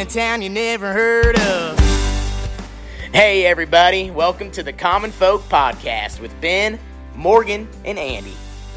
town you never heard of. Hey everybody, welcome to the Common Folk Podcast with Ben, Morgan, and Andy.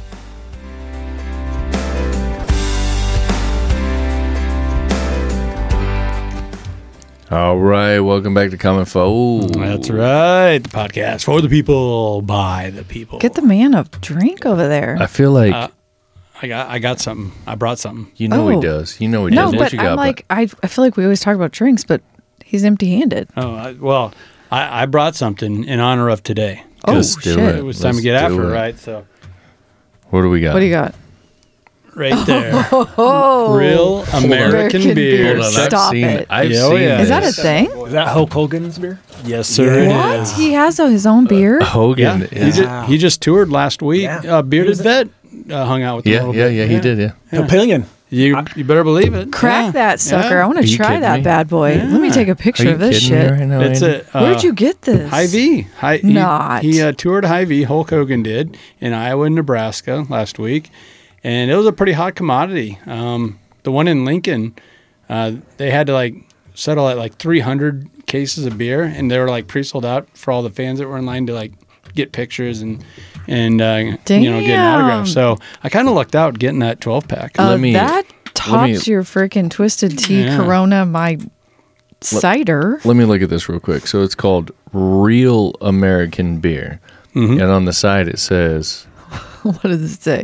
All right, welcome back to Common Folk. That's right. The podcast for the people, by the people. Get the man a drink over there. I feel like I got something. I brought something. you know Oh. he does. You know he No, does. What but you I'm got? like, I feel like we always talk about drinks, but he's empty-handed. Oh, I brought something in honor of today. Oh, Let's do shit. it. It was time to Let's get do after, it. right? So What do we got? What do you got? right there, Oh, real American beer. Hold on, Stop I've it. seen Yeah. Is that a this. thing? Is that Hulk Hogan's beer? Yes, sir. Yeah. It What? is. He has his own beer? Hogan Yeah, is. he just toured last week. Yeah. Bearded Vet hung out with him a Yeah, little yeah, bit. yeah, he did, yeah. Papillion. You better believe it. Crack Yeah. that sucker. Yeah. I want Are to you try kidding that me? bad boy. Yeah. Let me take a Are picture you of this kidding me shit. right now, It's Andy? Where'd you get this? Hy-Vee. Not. He toured Hy-Vee, Hulk Hogan did, in Iowa and Nebraska last week. And it was a pretty hot commodity. The one in Lincoln, they had to settle at 300 cases of beer, and they were pre-sold out for all the fans that were in line to get pictures and get an autograph. So I kind of lucked out getting that 12-pack. That tops your freaking Twisted Tea Yeah. Corona, my cider. Let me look at this real quick. So it's called Real American Beer. Mm-hmm. And on the side it says, What does it say?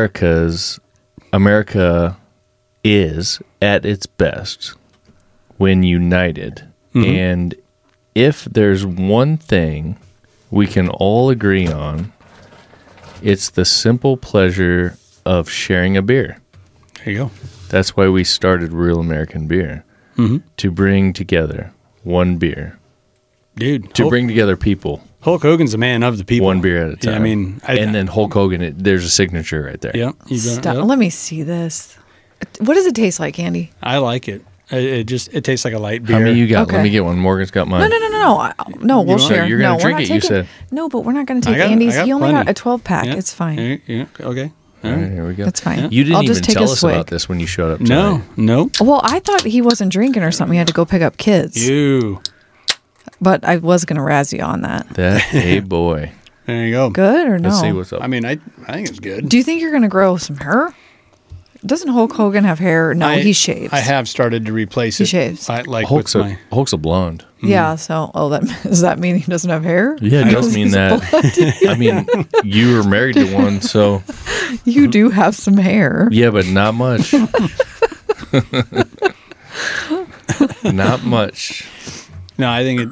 America is at its best when united. Mm-hmm. And if there's one thing we can all agree on, it's the simple pleasure of sharing a beer. There you go. That's why we started Real American Beer, to bring together one beer, Dude, to bring together people, Hulk Hogan's a man of the people. one beer at a time. Yeah, I mean, and then Hulk Hogan, there's a signature right there. yeah, Stop. Let me see this. What does it taste like, Andy? I like it. It tastes like a light beer. How many you got? Okay. Let me get one. Morgan's got mine. No, we'll want- share. You're gonna no, drink we're it, not you taking, said. No, but we're not going to I take got- Andy's. I got He only got plenty. a 12-pack. Yeah. It's fine. Yeah, okay. All right, here we go. That's fine. You didn't I'll even just take tell a us swig. about this when you showed up No, tonight. Well, I thought he wasn't drinking or something. He had to go pick up kids. You. But I was going to razz you on that. That, hey, boy. There you go. Good or no? Let's see what's up. I mean, I think it's good. Do you think you're going to grow some hair? Doesn't Hulk Hogan have hair? No, he shaves. I have started to replace He it. shaves. Hulk's a blonde. Yeah, so, does that mean he doesn't have hair? Yeah, it does mean that. I mean, you were married to one, so You do have some hair. yeah, but not much. Not much. No, I think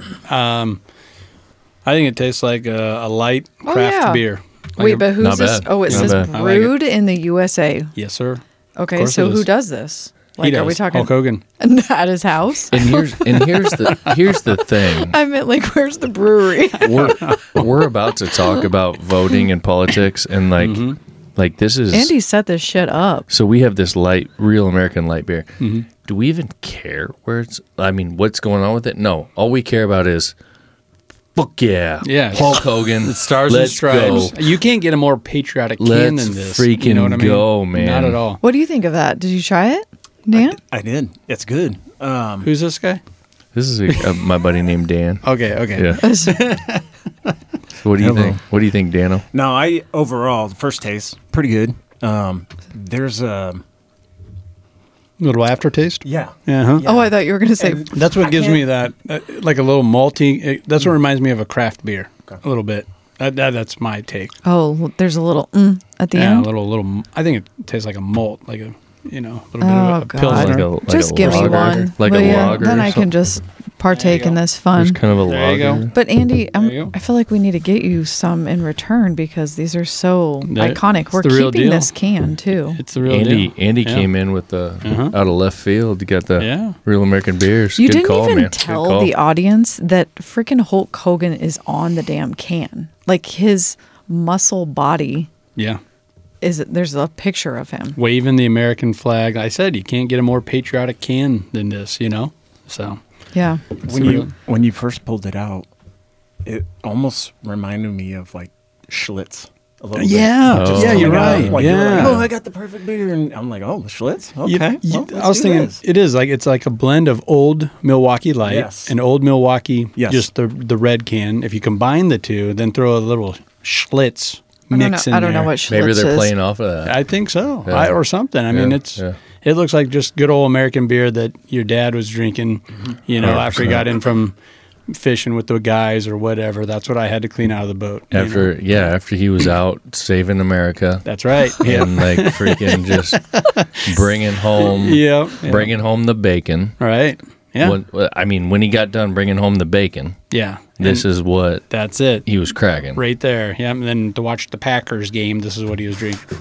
it tastes like a light Oh, craft yeah. beer. Wait, but who's Not this? bad. Oh, it Not says bad. I like it. brewed in the USA. Yes, sir. Okay, course so it who is. does this? He Like, does. are we talking Hulk Hogan? at his house? And here's the thing. I meant, like, where's the brewery? We're about to talk about voting and politics, and like this is Andy set this shit up. So we have this Real American light beer. Mm-hmm. Do we even care what's going on with it? No. All we care about is, fuck yeah. Yeah. Hulk Hogan. Stars let's and stripes. Go. You can't get a more patriotic can Let's than this. freaking you know what I mean? go, man. Not at all. What do you think of that? Did you try it, Dan? I did. It's good. Who's this guy? This is my buddy named Dan. Okay. Yeah. What do you Hello. think? What do you think, Dano? No, overall, the first taste, pretty good. There's a... Little aftertaste. Yeah. Uh-huh. Oh, I thought you were going to say. And- That's what I gives can't- me that, like a little malty. That's what reminds me of a craft beer. A little bit. That's my take. Oh, there's a little at the Yeah, end. a little. I think it tastes like a malt, like a little bit Oh, of a God. pilsner. Like a Just give me lager? one. Like will a ya? lager Then or I can something? just partake in this fun. There's kind of a There you go. lager. But Andy, There you go. I feel like we need to get you some in return because these are so iconic. It's We're the real keeping deal. this can too. It's the real deal. Andy Yeah. came in with the out of left field. You got the Yeah. Real American beers. You Good didn't call, even man. Good tell call. the audience that freaking Hulk Hogan is on the damn can. Like his muscle body Yeah. there's a picture of him. Waving the American flag. I said you can't get a more patriotic can than this, So Yeah. When you first pulled it out, it almost reminded me of like Schlitz a little bit. Yeah, Oh. yeah, you're Coming out, right. like, you're like, Yeah. oh, I got the perfect beer, and I'm like, oh, the Schlitz. Okay, I was thinking it is like it's like a blend of old Milwaukee Light Yes. and old Milwaukee, Yes. just the red can. If you combine the two, then throw a little Schlitz mix in I don't know there. what Schlitz Maybe they're is. playing off of that. I think so, Yeah. or something. I mean, it looks like just good old American beer that your dad was drinking, after he 100%. got in from fishing with the guys or whatever. That's what I had to clean out of the boat. After he was out saving America. That's right. Yeah. And like freaking just bringing home Yeah. bringing home the bacon. Right. Yeah. When he got done bringing home the bacon, Yeah. this And is what that's it. he was cracking. Right there. Yeah. And then to watch the Packers game, this is what he was drinking.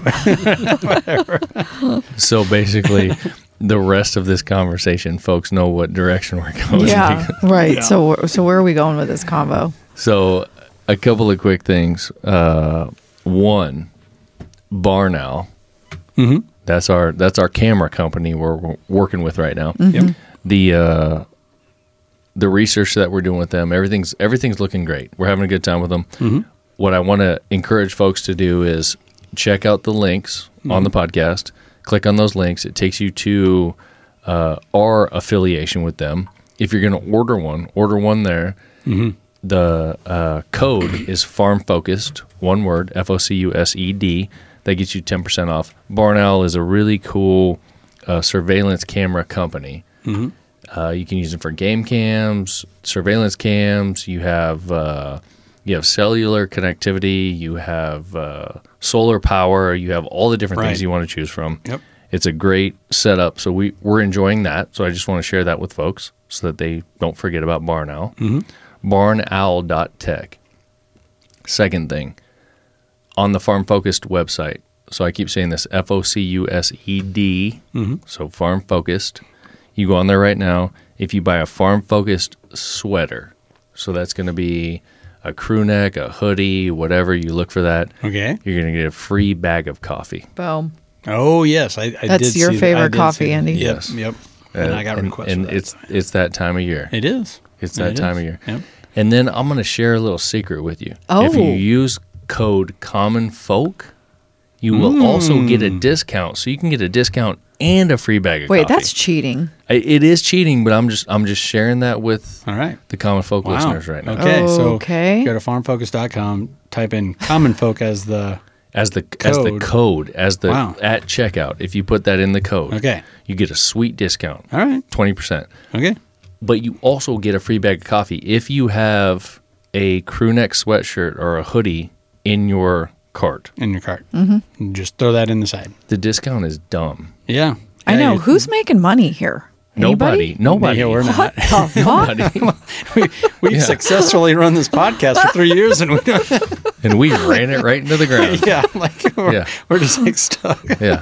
So basically, the rest of this conversation, folks know what direction we're going. Yeah, right. Yeah. So where are we going with this combo? So a couple of quick things. One, Barn Owl. Mm-hmm. That's our camera company we're working with right now. Yep. The research that we're doing with them, everything's looking great. We're having a good time with them. Mm-hmm. What I want to encourage folks to do is check out the links on the podcast. Click on those links. It takes you to our affiliation with them. If you're going to order one there. Mm-hmm. The code is Farm Focused, one word, FOCUSED. That gets you 10% off. Barn Owl is a really cool surveillance camera company. Mm-hmm. You can use them for game cams, surveillance cams. You have cellular connectivity. You have solar power. You have all the different things Right. you want to choose from. Yep. It's a great setup. So we're enjoying that. So I just want to share that with folks so that they don't forget about Barn Owl. Mm-hmm. barnowl.tech. Second thing, on the Farm Focused website, so I keep saying this, FOCUSED, so Farm Focused. You go on there right now. If you buy a Farm Focused sweater, so that's going to be a crew neck, a hoodie, whatever, you look for that, Okay. you're going to get a free bag of coffee. Boom. Oh, yes. I That's did your see favorite I did coffee, see that. Andy. Yep. Yes. Yep. And I got requests And for that. it's that time of year. It is. It's that It time is. of year. Yep. And then I'm going to share a little secret with you. Oh. If you use code Common Folk, you will also get a discount. So you can get a discount and a free bag of Wait, coffee. that's cheating. It is cheating, but I'm just sharing that with All right. the Common Folk Wow. listeners right now. Okay. Okay. So go to farmfocus.com, type in Common Folk as the. As the Code. code Wow. at checkout, if you put that in the code, Okay. you get a sweet discount, All right. 20%. Okay. But you also get a free bag of coffee if you have a crew neck sweatshirt or a hoodie in your cart. In your cart. Mm-hmm. Just throw that in the side. The discount is dumb. Yeah. I Yeah, know. you- Who's making money here? Nobody. Yeah, we're not. What the fuck? We've successfully run this podcast for 3 years, and we don't. And we ran it right into the ground. Yeah, like we're just like stuck. Yeah.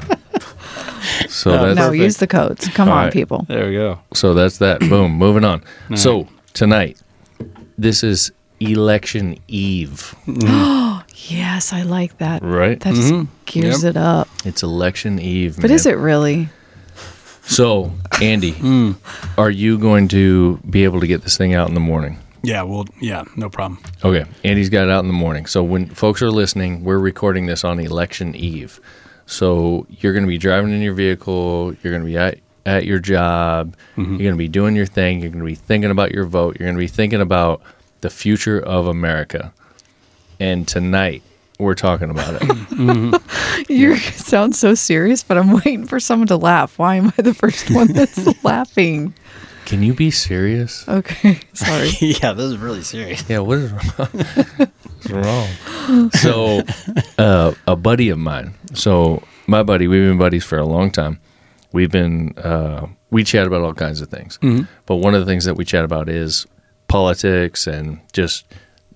So No, that's No, Perfect. use the codes. Come All on, right. people. There we go. so that's that. Boom. Moving on. So tonight, this is election eve, Yes, I like that. right? That just gears Yep. it up. It's election eve. But is it really? So, Andy, are you going to be able to get this thing out in the morning? Yeah, well, yeah, no problem. Okay, Andy's got it out in the morning. So when folks are listening, we're recording this on election eve. So you're going to be driving in your vehicle. You're going to be at your job. You're going to be doing your thing. You're going to be thinking about your vote. You're going to be thinking about the future of America. And tonight, we're talking about it. You sound so serious, but I'm waiting for someone to laugh. Why am I the first one that's laughing? Can you be serious? Okay, sorry. Yeah, this is really serious. Yeah, what is wrong? What's wrong? So, a buddy of mine. So, my buddy, we've been buddies for a long time. We've been, we chat about all kinds of things. But one of the things that we chat about is politics and just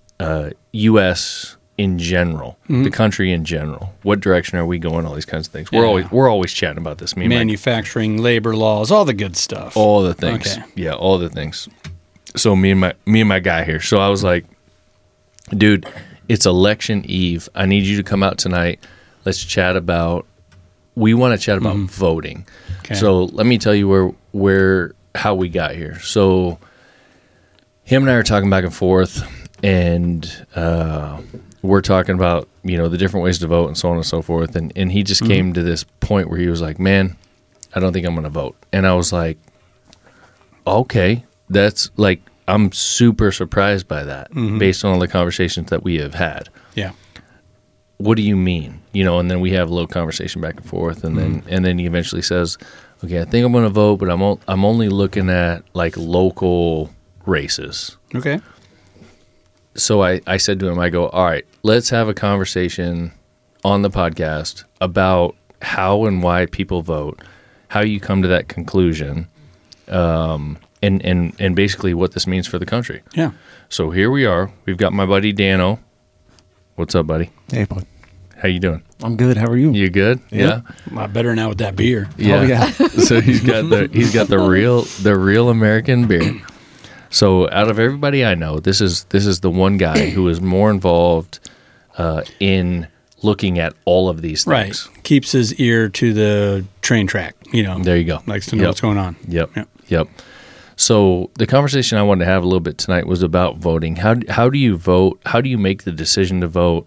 U.S. in general, the country in general. What direction are we going? All these kinds of things. We're always chatting about this. Me and my Manufacturing, labor laws, all the good stuff. all the things. Okay. Yeah, all the things. So me and my guy here. So I was like, dude, it's election eve. I need you to come out tonight. Let's chat about. We want to chat about voting. Okay. So let me tell you how we got here. So him and I are talking back and forth, we're talking about, the different ways to vote and so on and so forth. And he just came to this point where he was like, man, I don't think I'm going to vote. And I was like, okay, that's like, I'm super surprised by that based on all the conversations that we have had. Yeah. What do you mean? And then we have a little conversation back and forth. And then he eventually says, okay, I think I'm going to vote, but I'm only looking at like local races. Okay. So I said to him, I go, all right, let's have a conversation on the podcast about how and why people vote, how you come to that conclusion, and basically what this means for the country. Yeah. So here we are. We've got my buddy Dano. What's up, buddy? Hey, bud. How you doing? I'm good. How are you? You good? Yeah. A lot better now with that beer. Yeah. Oh, yeah. So he's got the real American beer. So out of everybody I know, this is the one guy who is more involved in looking at all of these things. Right. Keeps his ear to the train track, There you go. Likes to know what's going on. Yep. So the conversation I wanted to have a little bit tonight was about voting. How do you vote? How do you make the decision to vote?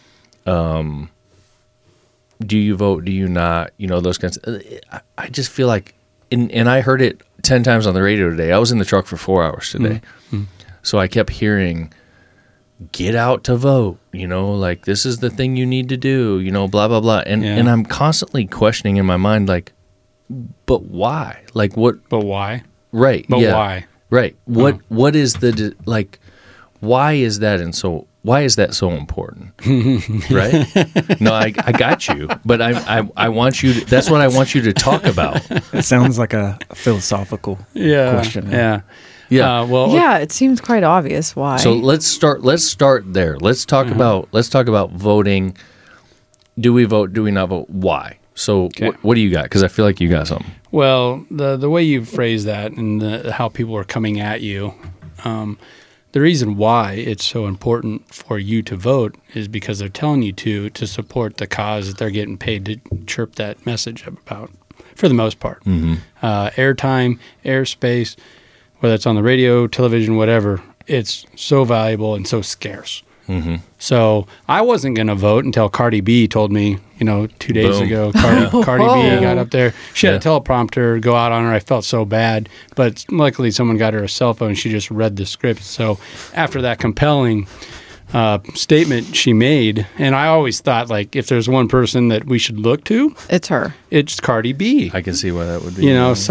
Do you vote? Do you not? Those kinds of, I just feel like, and I heard it 10 times on the radio today. I was in the truck for 4 hours today. So I kept hearing, get out to vote, like this is the thing you need to do, blah, blah, blah. And I'm constantly questioning in my mind, like, but why? Like what? But why? Right. But yeah, why? Right. What is the, like, why is that so important? Right? No, I got you, but I want you to, that's what I want you to talk about. It sounds like a philosophical question. Yeah. Yeah. Yeah, it seems quite obvious why. So let's start there. Let's talk about voting. Do we vote? Do we not vote? Why? So what do you got? Because I feel like you got something. Well, the way you phrase that and how people are coming at you, the reason why it's so important for you to vote is because they're telling you to support the cause that they're getting paid to chirp that message about, for the most part. Airtime, airspace, whether it's on the radio, television, whatever, it's so valuable and so scarce. So I wasn't going to vote until Cardi B told me, 2 days ago, Cardi B got up there. She had a teleprompter go out on her. I felt so bad, but luckily someone got her a cell phone. She just read the script. So after that compelling statement she made, and I always thought, like, if there's one person that we should look to, it's her. It's Cardi B. I can see why that would be.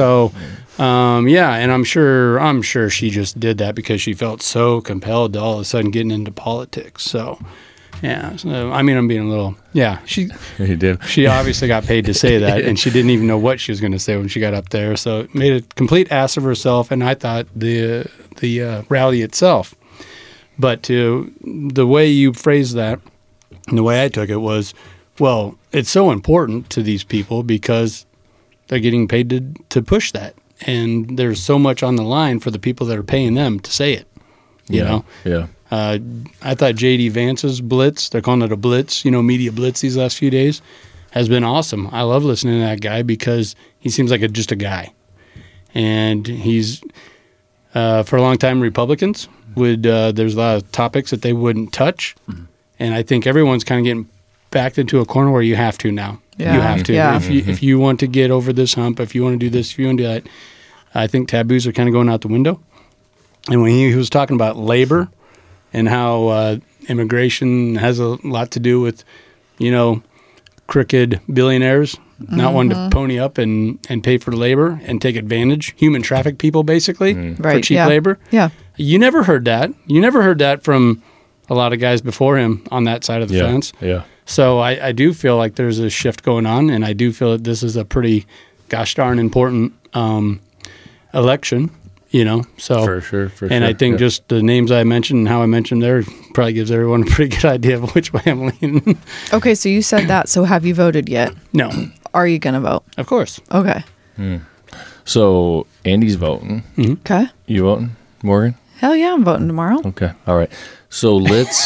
And I'm sure she just did that because she felt so compelled to all of a sudden getting into politics. So, yeah. So, I'm being a little, she did. She obviously got paid to say that, and she didn't even know what she was going to say when she got up there. So it made a complete ass of herself, and I thought the rally itself. But the way you phrased that, and the way I took it was, well, it's so important to these people because they're getting paid to push that. And there's so much on the line for the people that are paying them to say it, you know? Yeah. I thought J.D. Vance's blitz, they're calling it a blitz, media blitz these last few days, has been awesome. I love listening to that guy because he seems like just a guy. And he's, for a long time, Republicans there's a lot of topics that they wouldn't touch. And I think everyone's kind of getting backed into a corner where you have to now. Yeah. You have to. Yeah. If you want to get over this hump, if you want to do this, if you want to do that, I think taboos are kind of going out the window. And when he was talking about labor and how immigration has a lot to do with, crooked billionaires not wanting to pony up and pay for labor and take advantage, human traffic people basically for cheap labor. Yeah. You never heard that. You never heard that from a lot of guys before him on that side of the fence. Yeah. So I do feel like there's a shift going on, and I do feel that this is a pretty gosh darn important election, So For sure. And I think just the names I mentioned and how I mentioned there probably gives everyone a pretty good idea of which way I'm leaning. Okay, so you said that. So have you voted yet? No. Are you going to vote? Of course. Okay. So Andy's voting. Okay. You voting, Morgan? Hell yeah, I'm voting tomorrow. Okay. All right. So let's.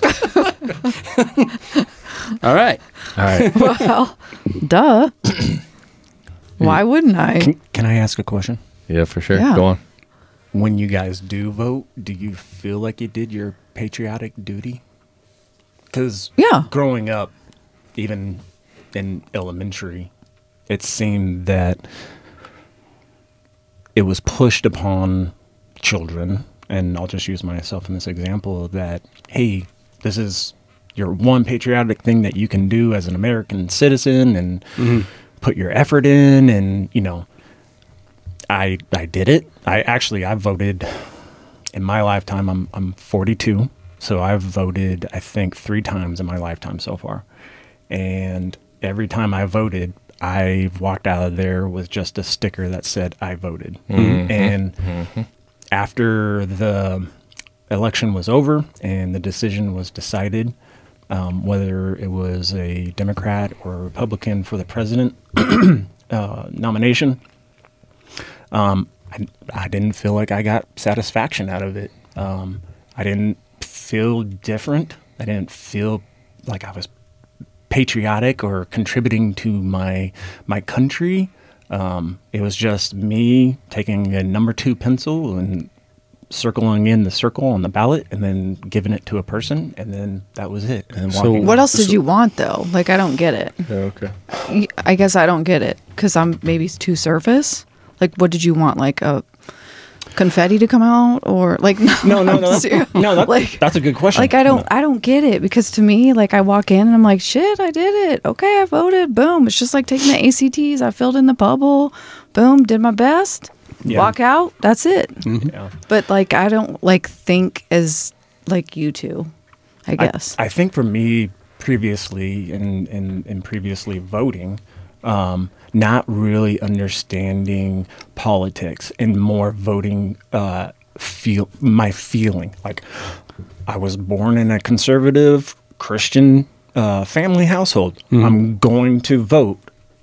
All right. Well, duh. Why wouldn't I? Can I ask a question? Yeah, for sure. Yeah. Go on. when you guys do vote, do you feel like you did your patriotic duty? Because Yeah. growing up, even in elementary, it seemed that it was pushed upon children, and I'll just use myself in this example, that, hey, this is your one patriotic thing that you can do as an American citizen, and put your effort in, and, you know, I did it. I voted in my lifetime. I'm 42, so I've voted, I think, 3 times in my lifetime so far. And every time I voted, I've walked out of there with just a sticker that said I voted. And after the election was over and the decision was decided, whether it was a Democrat or a Republican for the president nomination, I didn't feel like I got satisfaction out of it. I didn't feel different. I didn't feel like I was patriotic or contributing to my country. It was just me taking a number 2 pencil and circling in the circle on the ballot and then giving it to a person, and then that was it. And So- walking What else did you want though? Like, I don't get it. Okay. I guess I don't get it because I'm maybe too surface. Like, what did you want? Like a confetti to come out, or like No, like that's a good question. like I don't get it, because to me, like, I walk in and I'm like, shit, I did it. Okay, I voted. Boom. It's just like taking the ACTs. I filled in the bubble. Boom. Did my best. Yeah. Walk out. That's it. Yeah. But like, I don't like think as like you two, I guess. I think for me, previously in previously voting, not really understanding politics and more voting my feeling. Like, I was born in a conservative Christian family household. I'm going to vote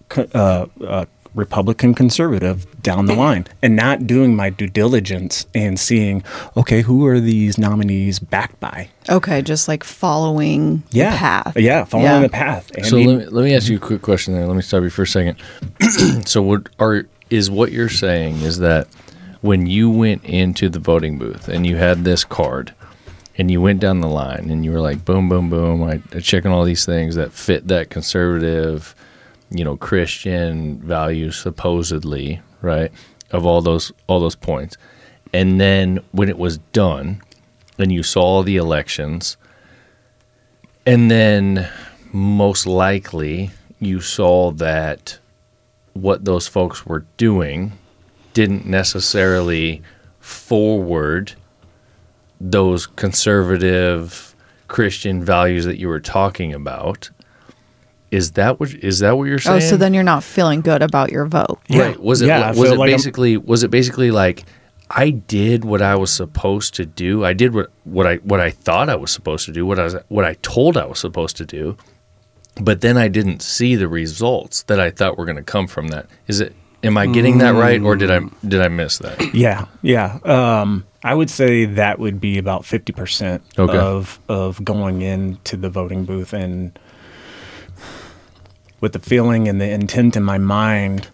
Republican conservative down the line, and not doing my due diligence and seeing, okay, who are these nominees backed by? Okay, just like following the path. Yeah, following the path. So let me ask you a quick question there. Let me stop you for a second. So what you're saying is that when you went into the voting booth and you had this card and you went down the line and you were like, boom, boom, boom, I checking all these things that fit that conservative, Christian values, supposedly, right, of all those points. And then when it was done and you saw the elections, and then most likely you saw that what those folks were doing didn't necessarily forward those conservative Christian values that you were talking about. Is that what you're saying? Oh, so then you're not feeling good about your vote. Right. Was it I feel like basically like, I did what I was supposed to do. I did what I thought I was supposed to do, what I told I was supposed to do, but then I didn't see the results that I thought were going to come from that. Am I getting that right, or did I miss that? Yeah. I would say that would be about 50% of going into the voting booth, and with the feeling and the intent in my mind,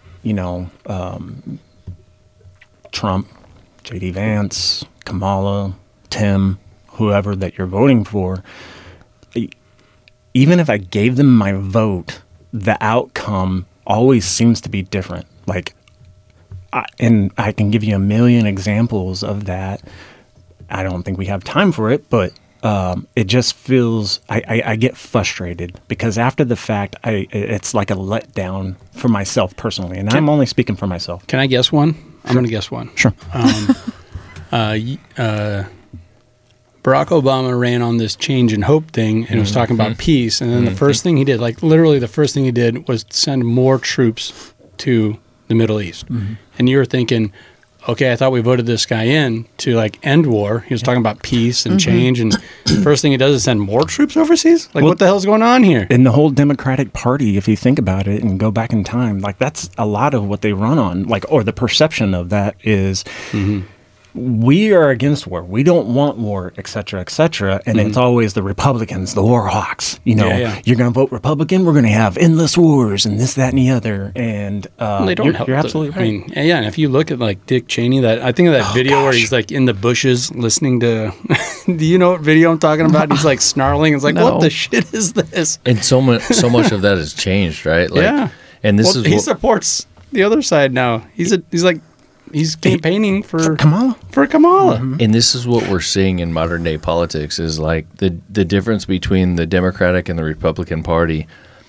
Trump, J.D. Vance, Kamala, Tim, whoever that you're voting for, even if I gave them my vote, the outcome always seems to be different. Like, and I can give you a million examples of that. I don't think we have time for it, but it just feels, I get frustrated because after the fact, it's like a letdown for myself personally, and I'm only speaking for myself. Can I guess one? I'm going to guess one. Sure. Barack Obama ran on this change and hope thing and was talking about peace. And then the first thing he did, like literally the first thing he did, was send more troops to the Middle East. And you were thinking, okay, I thought we voted this guy in to like end war. He was talking about peace and change. And the first thing he does is send more troops overseas? Like, what the hell's going on here? And the whole Democratic Party, if you think about it and go back in time, like that's a lot of what they run on, like, or the perception of that is we are against war. We don't want war, et cetera, et cetera. And it's always the Republicans, the war hawks. You know, you're going to vote Republican. We're going to have endless wars and this, that, and the other. And they don't help. You're absolutely right. I mean, yeah. And if you look at like Dick Cheney, I think of that video where he's like in the bushes listening to. Do you know what video I'm talking about? He's like snarling. It's like, what the shit is this? And so much of that has changed, right? Like, yeah. And this he supports the other side now. He's campaigning for Kamala. For Kamala. And this is what we're seeing in modern day politics is like the difference between the Democratic and the Republican Party.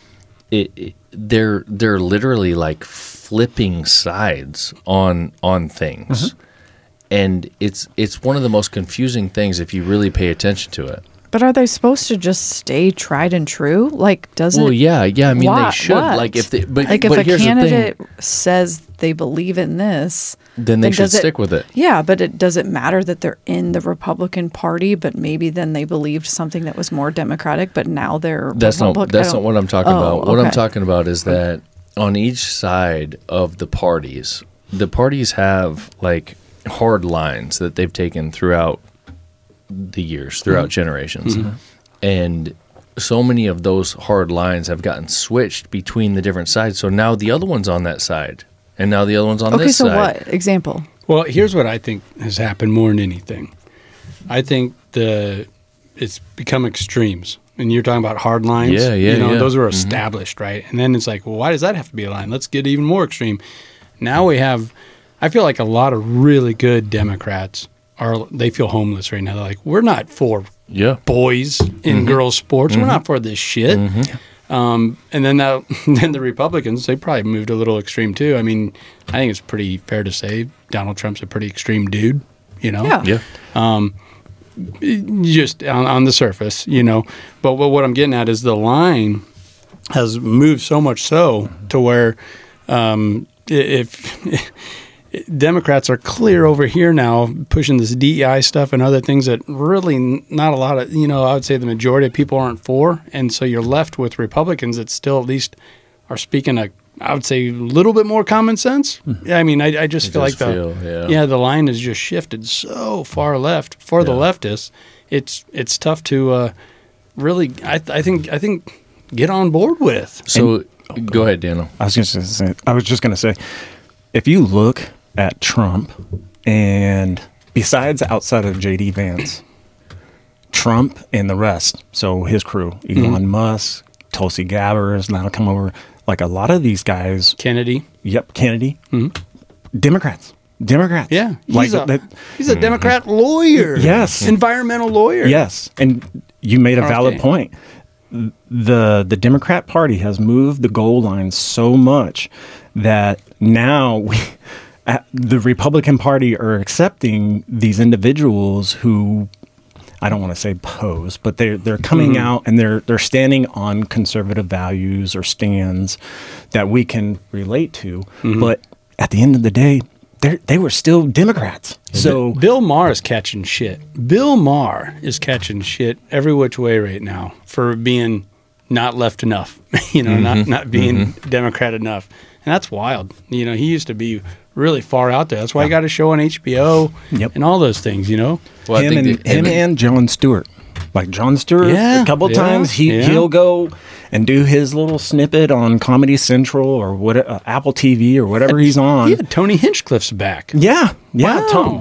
They're literally like flipping sides on things. And it's one of the most confusing things if you really pay attention to it. But are they supposed to just stay tried and true? Like, doesn't? Well, yeah. I mean, What? they should. What? Like, if they, but like if but a here's candidate the thing, says they believe in this, then they should does stick with it. Yeah, but it doesn't matter that they're in the Republican Party, but maybe then they believed something that was more Democratic, but now they're That's not what I'm talking about. What I'm okay. talking about is that on each side of the parties have like hard lines that they've taken throughout the years, throughout generations. And so many of those hard lines have gotten switched between the different sides. So now the other one's on that side, and now the other one's on this side. Okay, so what? Example. Well, here's what I think has happened more than anything. I think it's become extremes. And you're talking about hard lines. Yeah. Those are established, right? And then it's like, well, why does that have to be a line? Let's get even more extreme. Now I feel like a lot of really good Democrats they feel homeless right now. They're like, we're not for boys in girls sports. We're not for this shit. And then then the Republicans, they probably moved a little extreme too. I mean, I think it's pretty fair to say Donald Trump's a pretty extreme dude, you know? Yeah. Just on the surface, you know. But what I'm getting at is the line has moved so much so to where if Democrats are clear over here now pushing this DEI stuff and other things that really not a lot of, I would say the majority of people aren't for. And so you're left with Republicans that still at least are speaking I would say a little bit more common sense. I mean, I just feel like the line has just shifted so far left for the leftists. It's tough to really, I think get on board with. So go ahead, Daniel. I was just going to say, if you look at Trump, and besides outside of J.D. Vance, Trump and the rest, so his crew, Elon Musk, Tulsi Gabbard has now come over, like a lot of these guys. Kennedy. Yep, Kennedy. Democrats. Yeah. He's a Democrat lawyer. Yes. Environmental lawyer. Yes. And you made a valid point. The Democrat Party has moved the goal line so much that now the Republican Party are accepting these individuals who, I don't want to say pose, but they're coming out and they're standing on conservative values or stands that we can relate to. But at the end of the day, they were still Democrats. So Bill Maher is catching shit. Bill Maher is catching shit every which way right now for being not left enough, not being Democrat enough. And that's wild. He used to be really far out there. That's why he got a show on HBO and all those things, Well, him and Jon Stewart. Like Jon Stewart, a couple times he'll go and do his little snippet on Comedy Central or what Apple TV or whatever he's on. Yeah, Tony Hinchcliffe's back. Yeah. Wow.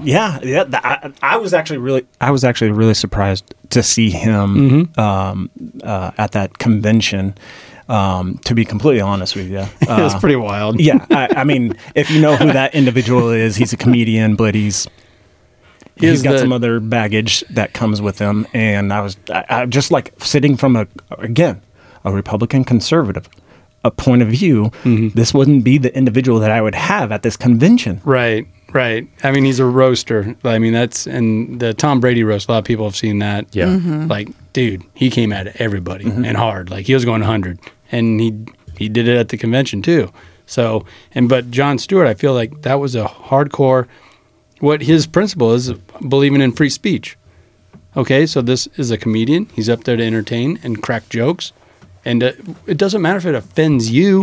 I was actually really surprised to see him at that convention. To be completely honest with you, It was pretty wild. Yeah, I mean, if you know who that individual is, he's a comedian, but he's got some other baggage that comes with him. And I just like sitting from a Republican conservative a point of view. This wouldn't be the individual that I would have at this convention. Right. I mean, he's a roaster. I mean, and the Tom Brady roast. A lot of people have seen that. Yeah. Like, dude, he came at everybody and hard. Like, he was going 100, and he did it at the convention too. So, but Jon Stewart, I feel like that was a hardcore. What his principle is believing in free speech. Okay, so this is a comedian. He's up there to entertain and crack jokes. And it doesn't matter if it offends you.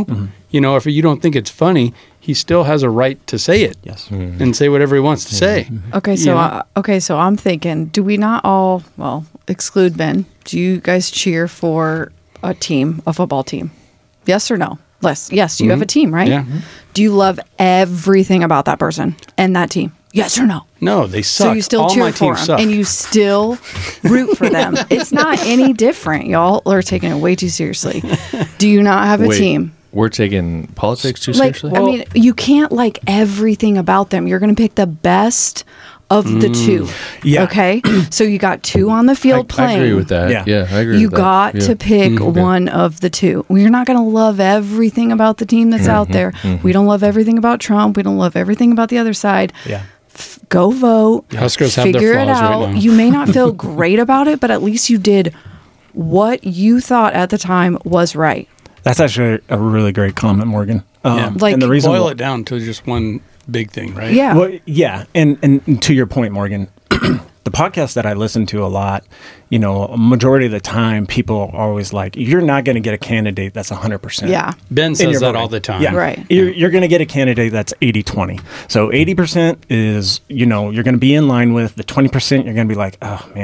if you don't think it's funny, he still has a right to say it. Yes. And say whatever he wants to say. Okay, so I'm thinking, do we not all, well, exclude Ben, do you guys cheer for a team, a football team? Yes or no? Yes, you have a team, right? Yeah. Do you love everything about that person and that team? Yes or no? No, they suck. So you still All cheer my for teams them, suck. and you still root for them. It's not any different. Y'all are taking it way too seriously. Do you not have a Wait, team? we're taking politics too Like, seriously? I mean, you can't like everything about them. You're going to pick the best of the two. Yeah. Okay. So you got two on the field I playing. agree with that. Yeah. Yeah, I agree You with that. got Yeah. to pick one of the two. Well, you're not going to love everything about the team that's out there. We don't love everything about Trump. We don't love everything about the other side. Yeah. Go vote. Huskers have their Figure it flaws right out. now. You may not feel great about it, but at least you did what you thought at the time was right. That's actually a really great comment, Morgan. Like, and the reason Boil why- it down to just one big thing, right? Yeah. Well, yeah, and to your point, Morgan, the podcast that I listen to a lot, a majority of the time, people are always like, "You're not going to get a candidate that's 100%." Yeah. Ben in says your that voting. all the time. Yeah. Right. You're going to get a candidate that's 80-20. So 80% is, you're going to be in line with. The 20%, you're going to be like, oh, man,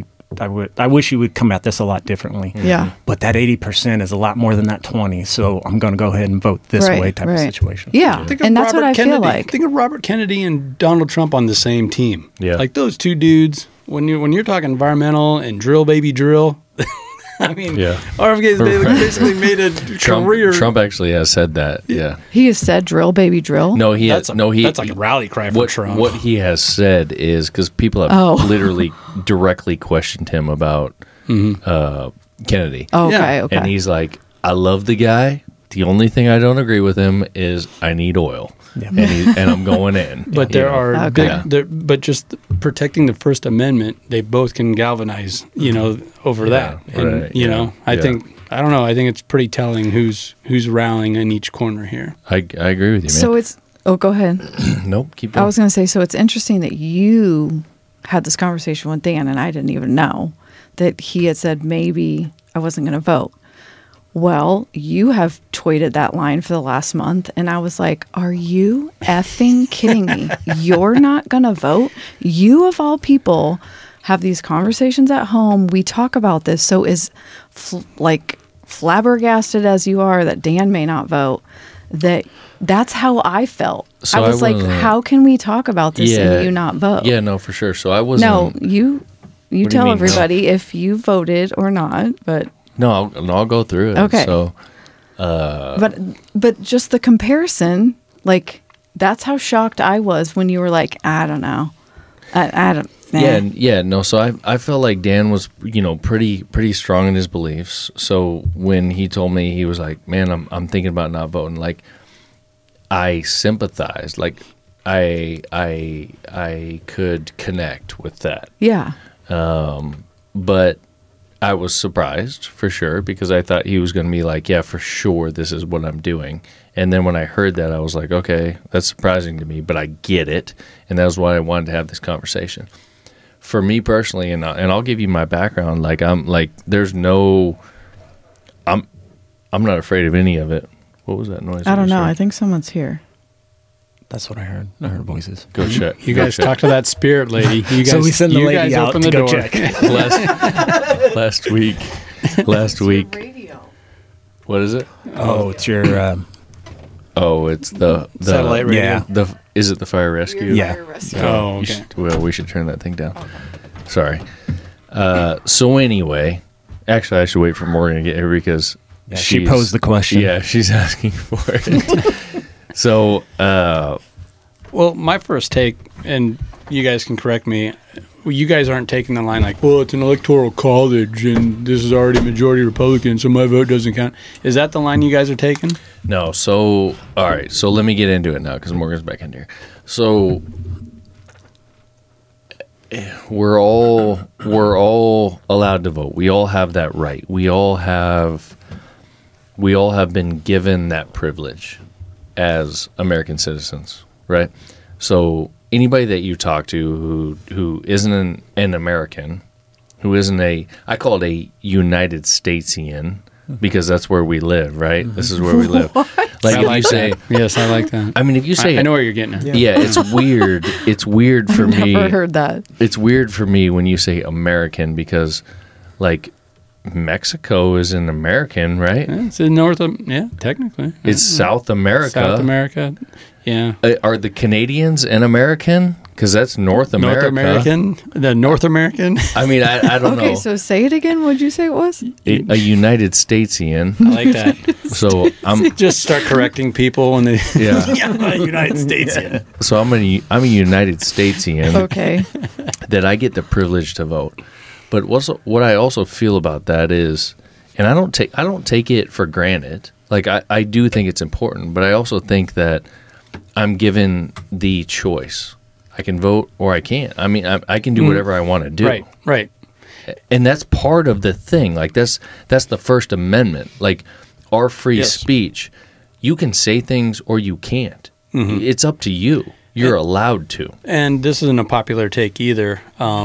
I wish you would come at this a lot differently. Yeah. But that 80% is a lot more than that 20. So I'm going to go ahead and vote this way type of situation. Yeah. Think of And that's Robert what I Kennedy. feel like. Think of Robert Kennedy and Donald Trump on the same team. Yeah. Like those two dudes. When you're talking environmental and drill baby drill, I mean, Yeah. RFK they basically made a career. Trump actually has said that. Yeah. He has said drill, baby, drill. No, he That's has, no he. that's like a rally cry for what Trump. what he has said is because people have Oh. literally directly questioned him about Kennedy, Okay, Yeah. okay. and he's like, "I love the guy. The only thing I don't agree with him is I need oil, and I'm going in." But You there know? are Okay. but just protecting the First Amendment, they both can galvanize, over that. And right, yeah, I yeah. think I don't know. I think it's pretty telling who's rallying in each corner here. I agree with you, man. So it's, go ahead. Nope, keep I going. was going to say, so it's interesting that you had this conversation with Dan, and I didn't even know that he had said maybe I wasn't going to vote. Well, you have tweeted that line for the last month, and I was like, are you effing kidding me? You're not going to vote? You, of all people, have these conversations at home. We talk about this. So is flabbergasted as you are that Dan may not vote, that's how I felt. So I was like, wasn't- how can we talk about this and you not vote? Yeah, no, for sure. So I wasn't. No, you do you tell mean, no? everybody if you voted or not, but No, I'll go through it. Okay. So but just the comparison, like that's how shocked I was when you were like, I don't know. I don't no. So I felt like Dan was pretty strong in his beliefs. So when he told me, he was like, "Man, I'm thinking about not voting." Like I sympathized. Like I could connect with that. Yeah. But I was surprised for sure because I thought he was going to be like, "Yeah, for sure, this is what I'm doing." And then when I heard that, I was like, "Okay, that's surprising to me, but I get it." And that was why I wanted to have this conversation. For me personally, and I'll give you my background. Like I'm not afraid of any of it. What was that noise? I don't you know. heard? I think someone's here. That's what I heard. I heard voices. Go check. You Go guys check. talk to that spirit lady. You guys, So we send the you lady guys out open to the go door. check. last week. What is it? Oh, it's your Oh, it's the Satellite radio. yeah. Is it the fire rescue? Yeah. Oh, You okay. should- we should turn that thing down. Sorry. So anyway, actually, I should wait for Morgan to get here because she she's- posed the question. Yeah, she's asking for it. So, Well, my first take, and you guys can correct me, you guys aren't taking the line like, well, it's an electoral college and this is already majority Republican, so my vote doesn't count. Is that the line you guys are taking? no. So, all right. So let me get into it now because Morgan's back in here. So we're all allowed to vote. We all have that right. We all have been given that privilege as American citizens, right? So anybody that you talk to who isn't an American, who isn't I call it a United Statesian, because that's where we live, right? This is where we live. Like I if like you say, that. Yes, I like that. I mean, if you say, I know where you're getting at. yeah, it's weird. It's weird for me. Never heard that. It's weird for me when you say American because, like, Mexico is an American, right? Yeah, it's in technically. It's South America. South America. Yeah. Are the Canadians an American? Because that's North America. The North American. I mean, I don't know. Okay, so say it again. What'd you say it was? A United Statesian. I like that. So I'm Just start correcting people when they. yeah. United States. So I'm a United Statesian Okay. that I get the privilege to vote. But what I also feel about that is, and I don't take it for granted. Like I do think it's important, but I also think that I'm given the choice. I can vote or I can't. I mean, I can do whatever I want to do. Right. And that's part of the thing. Like that's the First Amendment. Like our free speech, you can say things or you can't. It's up to you. You're allowed to. And this isn't a popular take either.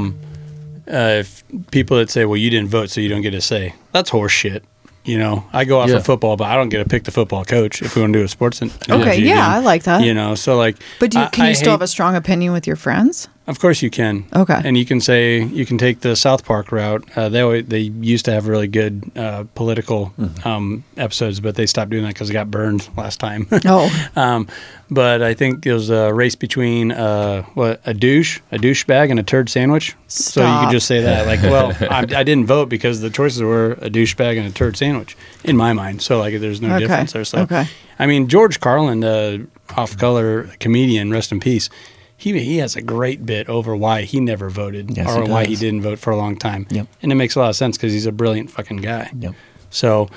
If people that say, "Well, you didn't vote, so you don't get a say," that's horse shit. You know, I go off of football, but I don't get to pick the football coach if we want to do a sports. Okay, yeah, I like that. You know, so like. But can you still have a strong opinion with your friends? Of course you can. Okay. And you can take the South Park route. They used to have really good political episodes, but they stopped doing that because it got burned last time. Oh. But I think it was a race between a douchebag, and a turd sandwich. So you could just say that, like, well, I didn't vote because the choices were a douchebag and a turd sandwich, in my mind. So like, there's no difference there. So, I mean, George Carlin, off-color comedian, rest in peace. He has a great bit over why he never voted or why he didn't vote for a long time. Yep. And it makes a lot of sense because he's a brilliant fucking guy. Yep. So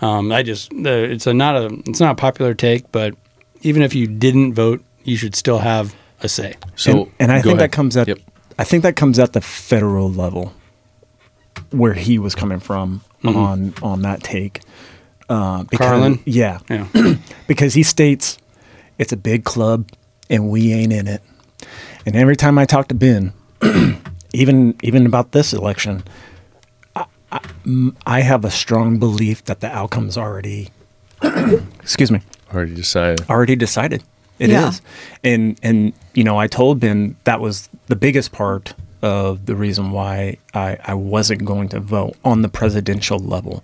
it's not a popular take, but even if you didn't vote, you should still have a say. So and I think ahead. that comes at I think that comes at the federal level where he was coming from on that take. Carlin? Yeah. Yeah. Because he states it's a big club and we ain't in it. And every time I talk to Ben, even about this election, I have a strong belief that the outcome's already, excuse me, already decided. It is. And you know, I told Ben that was the biggest part of the reason why I wasn't going to vote on the presidential level.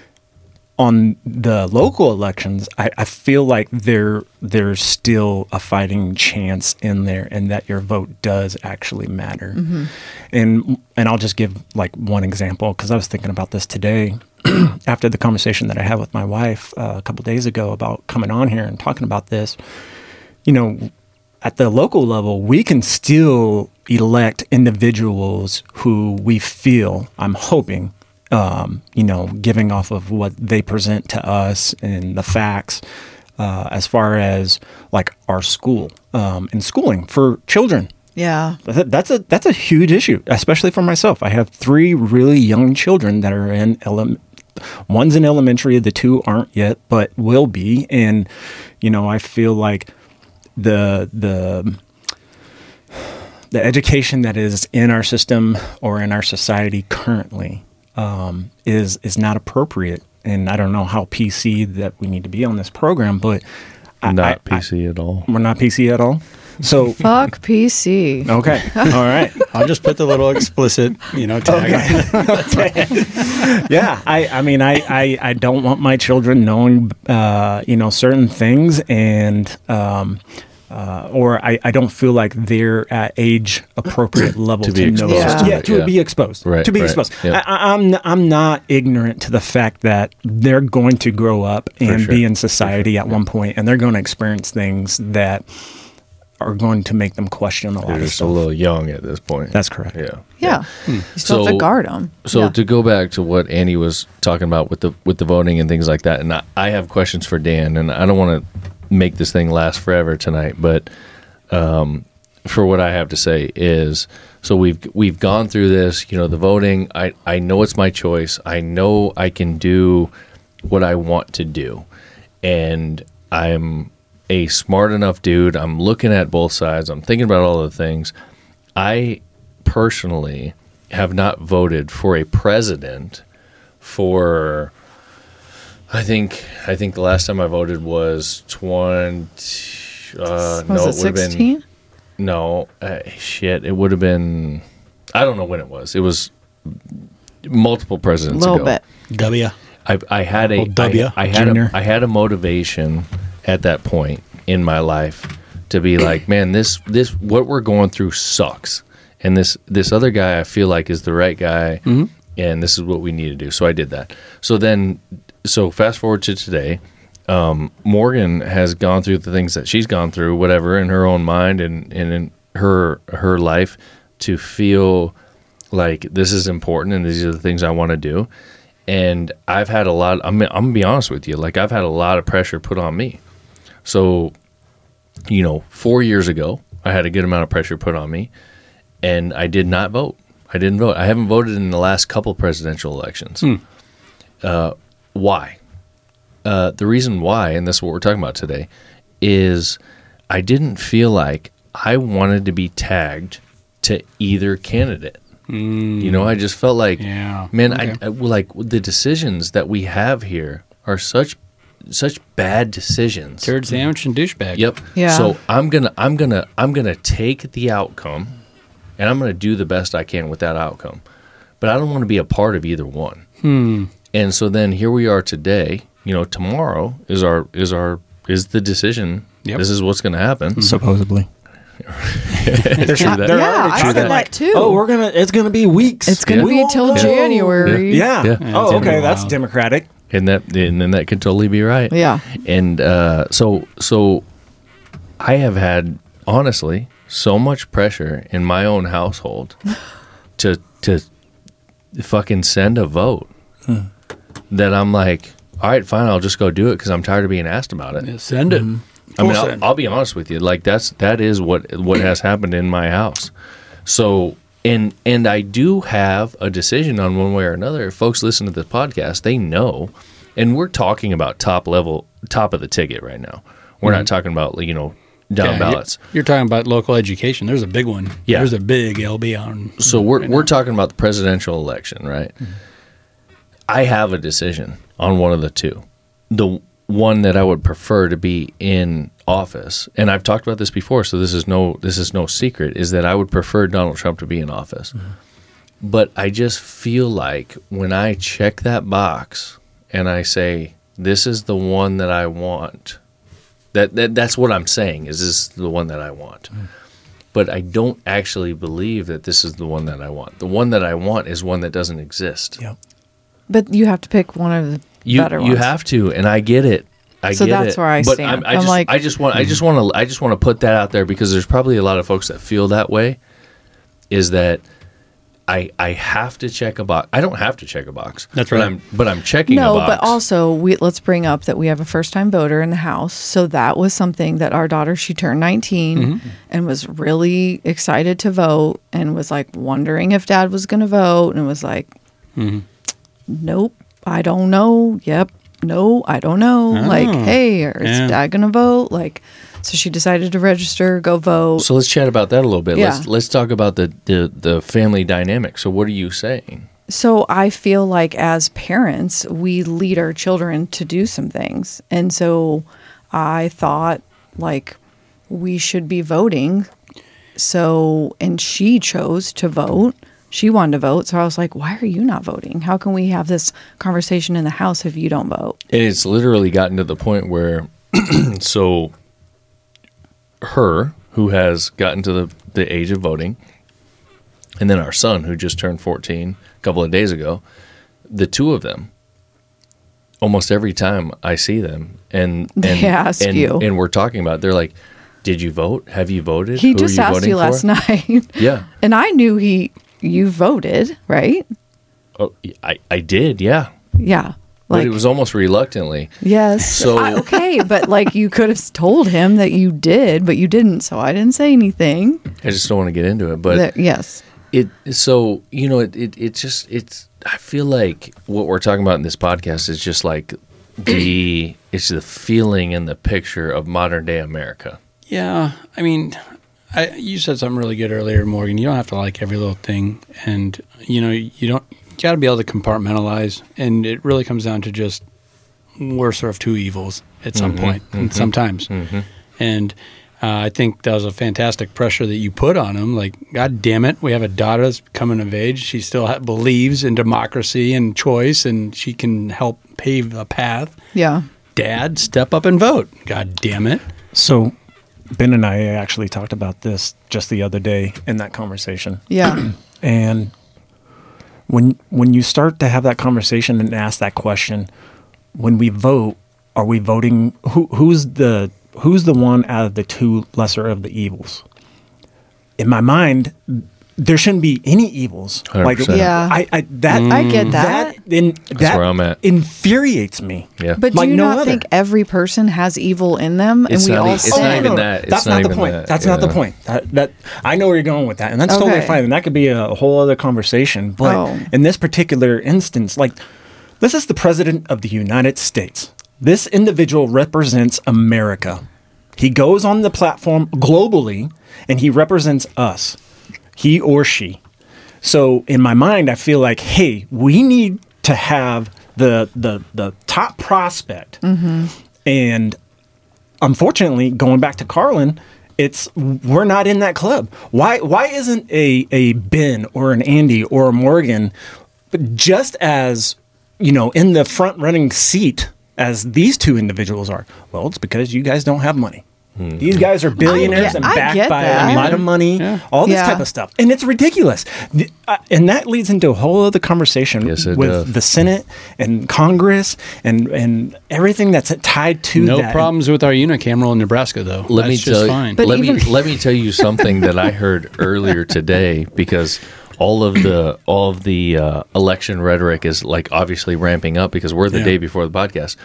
On the local elections, I feel like there's still a fighting chance in there, and that your vote does actually matter. And I'll just give like one example, because I was thinking about this today after the conversation that I had with my wife a couple days ago about coming on here and talking about this. You know, at the local level, we can still elect individuals who we feel, I'm hoping, you know, giving off of what they present to us and the facts, as far as like our school and schooling for children. Yeah. That's a huge issue, especially for myself. I have 3 really young children that are in one's in elementary, the 2 aren't yet, but will be. And, you know, I feel like the education that is in our system or in our society currently is not appropriate. And I don't know how PC that we need to be on this program, but not PC at all. We're not PC at all. So fuck PC. Okay. All right. I'll just put the little explicit, tag. Okay. Yeah. I mean, I don't want my children knowing, certain things, and or I don't feel like they're at age appropriate level to know. To be exposed. Right. To be exposed. Yep. I'm not ignorant to the fact that they're going to grow up and be in society at one point, and they're going to experience things that are going to make them question a lot of stuff. They're just a little young at this point. That's correct. Yeah. You still have to guard them. So to go back to what Annie was talking about with the voting and things like that, and I have questions for Dan, and I don't want to make this thing last forever tonight, but for what I have to say is, so we've gone through this, the voting. I know it's my choice. I know I can do what I want to do, and I'm a smart enough dude. I'm looking at both sides. I'm thinking about all the things. I personally have not voted for a president for I think the last time I voted was 20. Was no, it it would have been 16? no. Shit, it would have been. I don't know when it was. It was multiple A presidents little ago. bit. W. I had a Old W, I had Junior. I had a motivation at that point in my life to be like, man, this what we're going through sucks, and this other guy I feel like is the right guy, and this is what we need to do. So I did that. So fast forward to today. Morgan has gone through the things that she's gone through, whatever, in her own mind and in her life, to feel like this is important and these are the things I want to do. And I've had a lot. I'm gonna be honest with you. Like, I've had a lot of pressure put on me. So, 4 years ago, I had a good amount of pressure put on me, and I did not vote. I didn't vote. I haven't voted in the last couple presidential elections. Why? The reason why, and this is what we're talking about today, is I didn't feel like I wanted to be tagged to either candidate. I just felt like, Yeah. man, Okay. I like the decisions that we have here are such bad decisions. Turd sandwich and douchebag. Yep. Yeah. So I'm gonna take the outcome, and I'm gonna do the best I can with that outcome. But I don't want to be a part of either one. And so then here we are today. Tomorrow is the decision. Yep. This is what's going to happen. Supposedly. True that. They're Yeah, already I talking said like, that too. Oh, it's gonna be weeks. It's going to We be won't till know. January. Yeah. Yeah. Oh, It's okay. been a That's while. democratic. And then that could totally be right. Yeah. And so I have had, honestly, so much pressure in my own household to fucking send a vote that I'm like, all right, fine, I'll just go do it because I'm tired of being asked about it. Yeah, send it. I mean, Full send. I'll be honest with you. Like, that is what has happened in my house. So, and I do have a decision on one way or another. If folks listen to this podcast, they know. And we're talking about top of the ticket right now. We're not talking about, down Yeah, ballots. You're talking about local education. There's a big one. Yeah. There's a big LB on. So we're talking about the presidential election, right? I have a decision on one of the two. The one that I would prefer to be in office, and I've talked about this before, so this is no secret, is that I would prefer Donald Trump to be in office. But I just feel like when I check that box and I say, this is the one that I want, that's what I'm saying, is this the one that I want. But I don't actually believe that this is the one that I want. The one that I want is one that doesn't exist. Yep. But you have to pick one of the better ones. You have to, and I get it. So that's where I But stand. I I'm like- just want to put that out there because there's probably a lot of folks that feel that way. Is that I have to check a box. I don't have to check a box. That's but right. But I'm checking a No, box. but also let's bring up that we have a first-time voter in the house. So that was something that our daughter, she turned 19 and was really excited to vote and was like wondering if Dad was going to vote and was like, nope, I don't know. Yep, no, I don't know. Like, hey, is Yeah. Dad going to vote? Like, so she decided to register, go vote. So let's chat about that a little bit. Yeah. Let's talk about the family dynamic. So what are you saying? So I feel like as parents, we lead our children to do some things. And so I thought like we should be voting. So, and she chose to vote. She wanted to vote. So I was like, why are you not voting? How can we have this conversation in the house if you don't vote? And it's literally gotten to the point where, so her, who has gotten to the age of voting, and then our son, who just turned 14 a couple of days ago, the two of them, almost every time I see them, and They ask you. and we're talking about it, they're like, did you vote? Have you voted? He Who are just you asked voting you last for?" night. Yeah. And I knew you voted, right? Oh, I did, yeah. Yeah. But Like, it was almost reluctantly. yes. So- Okay, but like you could have told him that you did, but you didn't. So I didn't say anything. I just don't want to get into it. But Yes. it just I feel like what we're talking about in this podcast is just like it's the feeling and the picture of modern day America. Yeah, I mean, you said something really good earlier, Morgan. You don't have to like every little thing, and you got to be able to compartmentalize. And it really comes down to just worser of two evils at some point, and sometimes. And I think that was a fantastic pressure that you put on him. Like, God damn it, we have a daughter that's coming of age. She still believes in democracy and choice, and she can help pave a path. Yeah. Dad, step up and vote. God damn it. So Ben and I actually talked about this just the other day in that conversation. Yeah. And when you start to have that conversation and ask that question, when we vote, are we voting who's the one out of the two lesser of the evils? In my mind, there shouldn't be any evils. 100%. Like, Yeah. I get that. That where I'm at. infuriates me. Yeah. But Like do you no not other. think every person has evil in them, and It's we not all e- it's sin? not even that. That's It's not not the even point. that, That's not the yeah. point. That I know where you're going with that, and that's totally Okay. fine. And that could be a whole other conversation. But Oh. in this particular instance, like, this is the president of the United States. This individual represents America. He goes on the platform globally, and he represents us, he or she. So in my mind, I feel like, hey, we need to have the top prospect. And unfortunately, going back to Carlin, we're not in that club. Why isn't a Ben or an Andy or a Morgan just as, in the front running seat as these two individuals are? Well, it's because you guys don't have money. These guys are billionaires and I backed get by that. a lot of money, Yeah. all this Yeah. type of stuff. And it's ridiculous. And that leads into a whole other conversation Yes, it with does. the Senate and Congress and everything that's tied to No that. problems with our unicameral in Nebraska, though. Let me That's just tell fine. But let me even- let me tell you something that I heard earlier today, because all of the election rhetoric is like obviously ramping up because we're the Yeah. day before the podcast.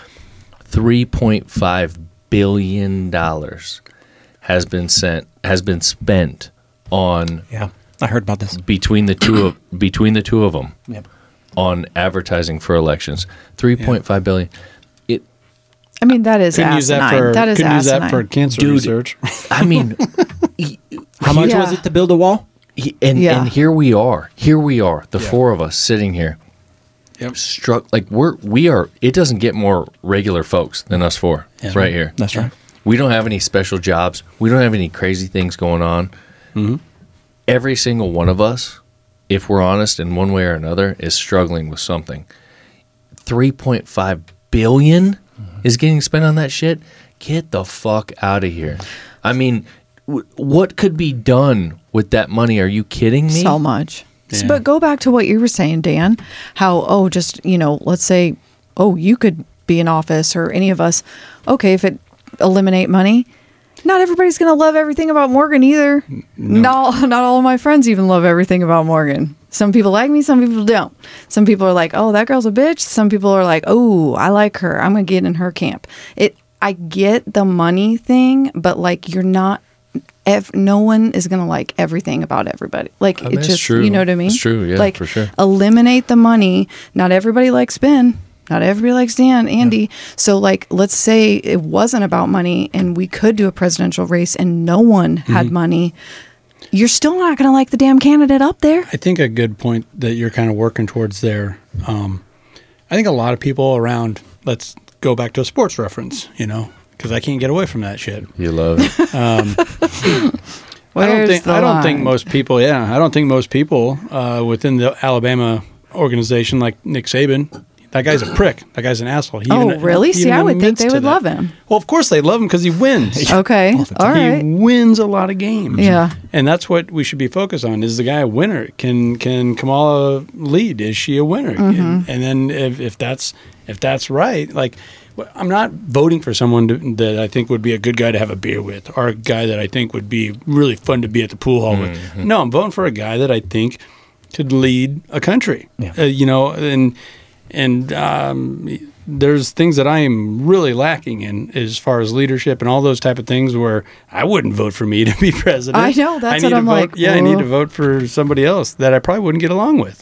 $3.5 billion has been spent on Yeah, I heard about this. between the two of them Yep. on advertising for elections. $3.5 billion. I mean, that is Couldn't use that asinine. for That is couldn't use that asinine. for cancer Dude. research. I mean, How much Yeah. was it to build a wall? and Yeah. here we are, the four of us sitting here. Yep. Struck like we are. It doesn't get more regular folks than us four Yeah. right here. That's right. We don't have any special jobs. We don't have any crazy things going on. Every single one of us, if we're honest in one way or another, is struggling with something. $3.5 billion is getting spent on that shit. Get the fuck out of here. I mean, what could be done with that money? Are you kidding me? So much. Yeah. But go back to what you were saying, Dan, how, just, let's say, you could be in office or any of us. Okay, if it eliminate money, not everybody's going to love everything about Morgan either. Not all of my friends even love everything about Morgan. Some people like me, some people don't. Some people are like, oh, that girl's a bitch. Some people are like, oh, I like her. I'm going to get in her camp. I get the money thing, but like you're not, no one is going to like everything about everybody. Like I mean, it it's just, true. you know what I mean? It's true, yeah, like, for sure. Eliminate the money. Not everybody likes Ben. Not everybody likes Dan, Andy. Yeah. So like, let's say it wasn't about money and we could do a presidential race and no one had money. You're still not going to like the damn candidate up there. I think a good point that you're kind of working towards there. I think a lot of people around, let's go back to a sports reference, because I can't get away from that shit. You love it. I don't think most people within the Alabama organization like Nick Saban, that guy's a prick. That guy's an asshole. He really? See, I would think admits they to would that. love him. Well, of course they love him because he wins. Okay. All right. He wins a lot of games. Yeah. And that's what we should be focused on. Is the guy a winner? Can Kamala lead? Is she a winner? And then if that's right, like, I'm not voting for someone that I think would be a good guy to have a beer with, or a guy that I think would be really fun to be at the pool hall with. No, I'm voting for a guy that I think could lead a country. Yeah. And there's things that I am really lacking in as far as leadership and all those type of things where I wouldn't vote for me to be president. I know, that's need what I'm to vote, like, Yeah, I need whoa. to vote for somebody else that I probably wouldn't get along with.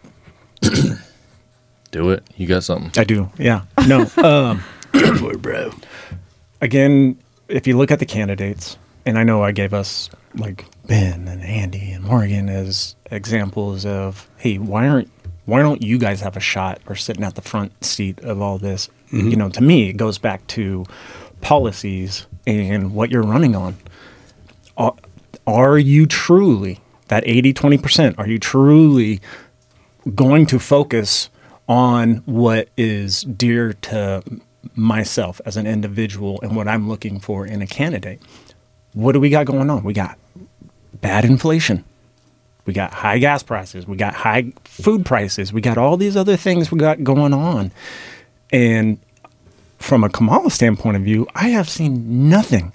Do it. You got something. I do. Yeah. No. Go for it, bro. Again, if you look at the candidates, and I know I gave us like Ben and Andy and Morgan as examples of, hey, why aren't Why don't you guys have a shot or sitting at the front seat of all this? You know, to me, it goes back to policies and what you're running on. Are you truly, that 80-20%, are you truly going to focus on what is dear to myself as an individual and what I'm looking for in a candidate? What do we got going on? We got bad inflation. We got high gas prices. We got high food prices. We got all these other things we got going on. And from a Kamala standpoint of view, I have seen nothing